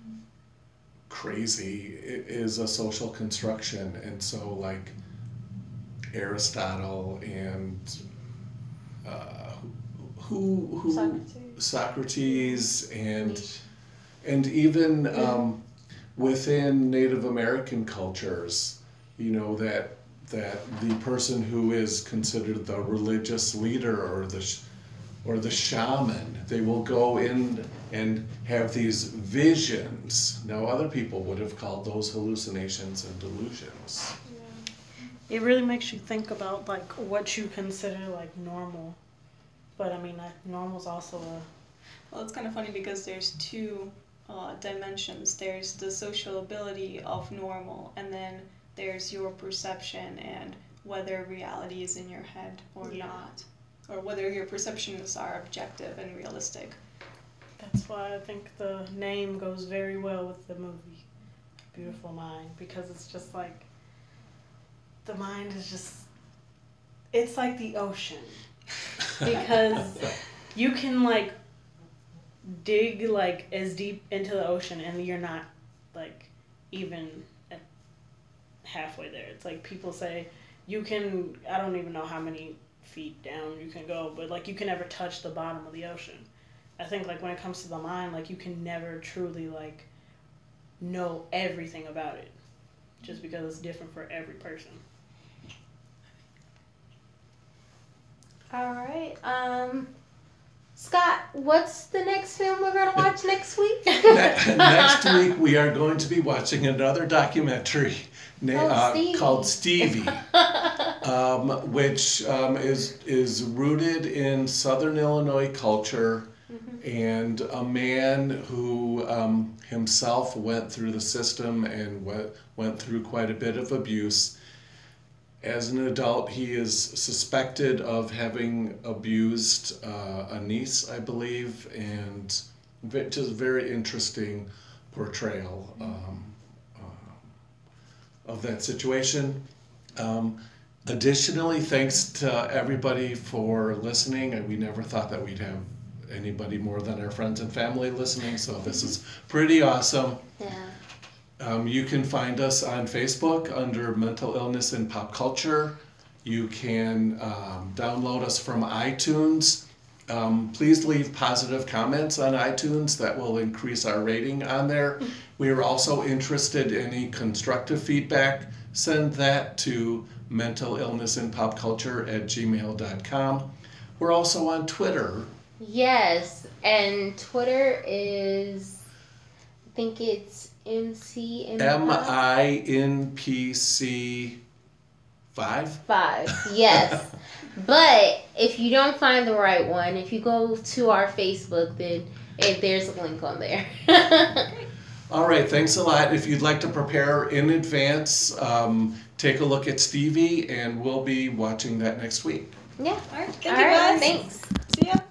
crazy i- is a social construction. And so, like Aristotle and uh, who who Socrates. Socrates and and even um, within Native American cultures, you know, that that the person who is considered the religious leader or the sh- or the shaman, they will go in and have these visions. Now, other people would have called those hallucinations and delusions. It really makes you think about like what you consider like normal, but I mean, like, normal's also a Well, it's kind of funny because there's two uh, dimensions. There's the social ability of normal, and then there's your perception and whether reality is in your head or Yeah. not, or whether your perceptions are objective and realistic. That's why I think the name goes very well with the movie, Beautiful Mind, because it's just like, the mind is just, it's like the ocean. Because you can like dig like as deep into the ocean and you're not like even at halfway there. It's like people say you can, I don't even know how many feet down you can go, but like you can never touch the bottom of the ocean. I think like when it comes to the mind, like you can never truly like know everything about it just because it's different for every person. All right. Um, Scott, what's the next film we're gonna watch next week? Ne- Next week, we are going to be watching another documentary na- Oh, uh, Stevie. called Stevie, um, which um, is is rooted in Southern Illinois culture, and a man who um, himself went through the system and went went through quite a bit of abuse. As an adult, he is suspected of having abused uh, a niece, I believe, and ve- just very interesting portrayal um, uh, of that situation. Um, additionally, thanks to everybody for listening. And we never thought that we'd have anybody more than our friends and family listening, so this is pretty awesome. Yeah. Um, you can find us on Facebook under Mental Illness and Pop Culture. You can um, download us from iTunes. Um, please leave positive comments on iTunes. That will increase our rating on there. We are also interested in any constructive feedback. Send that to mental illness and pop culture at gmail dot com. We're also on Twitter Yes, and Twitter is, I think it's M C M M I N P C five? five. Yes. But if you don't find the right one, if you go to our Facebook, then eh, there's a link on there. All right, thanks a lot. If you'd like to prepare in advance, um, take a look at Stevie, and we'll be watching that next week. Yeah. All right. Thank All you, right, guys. thanks. See ya.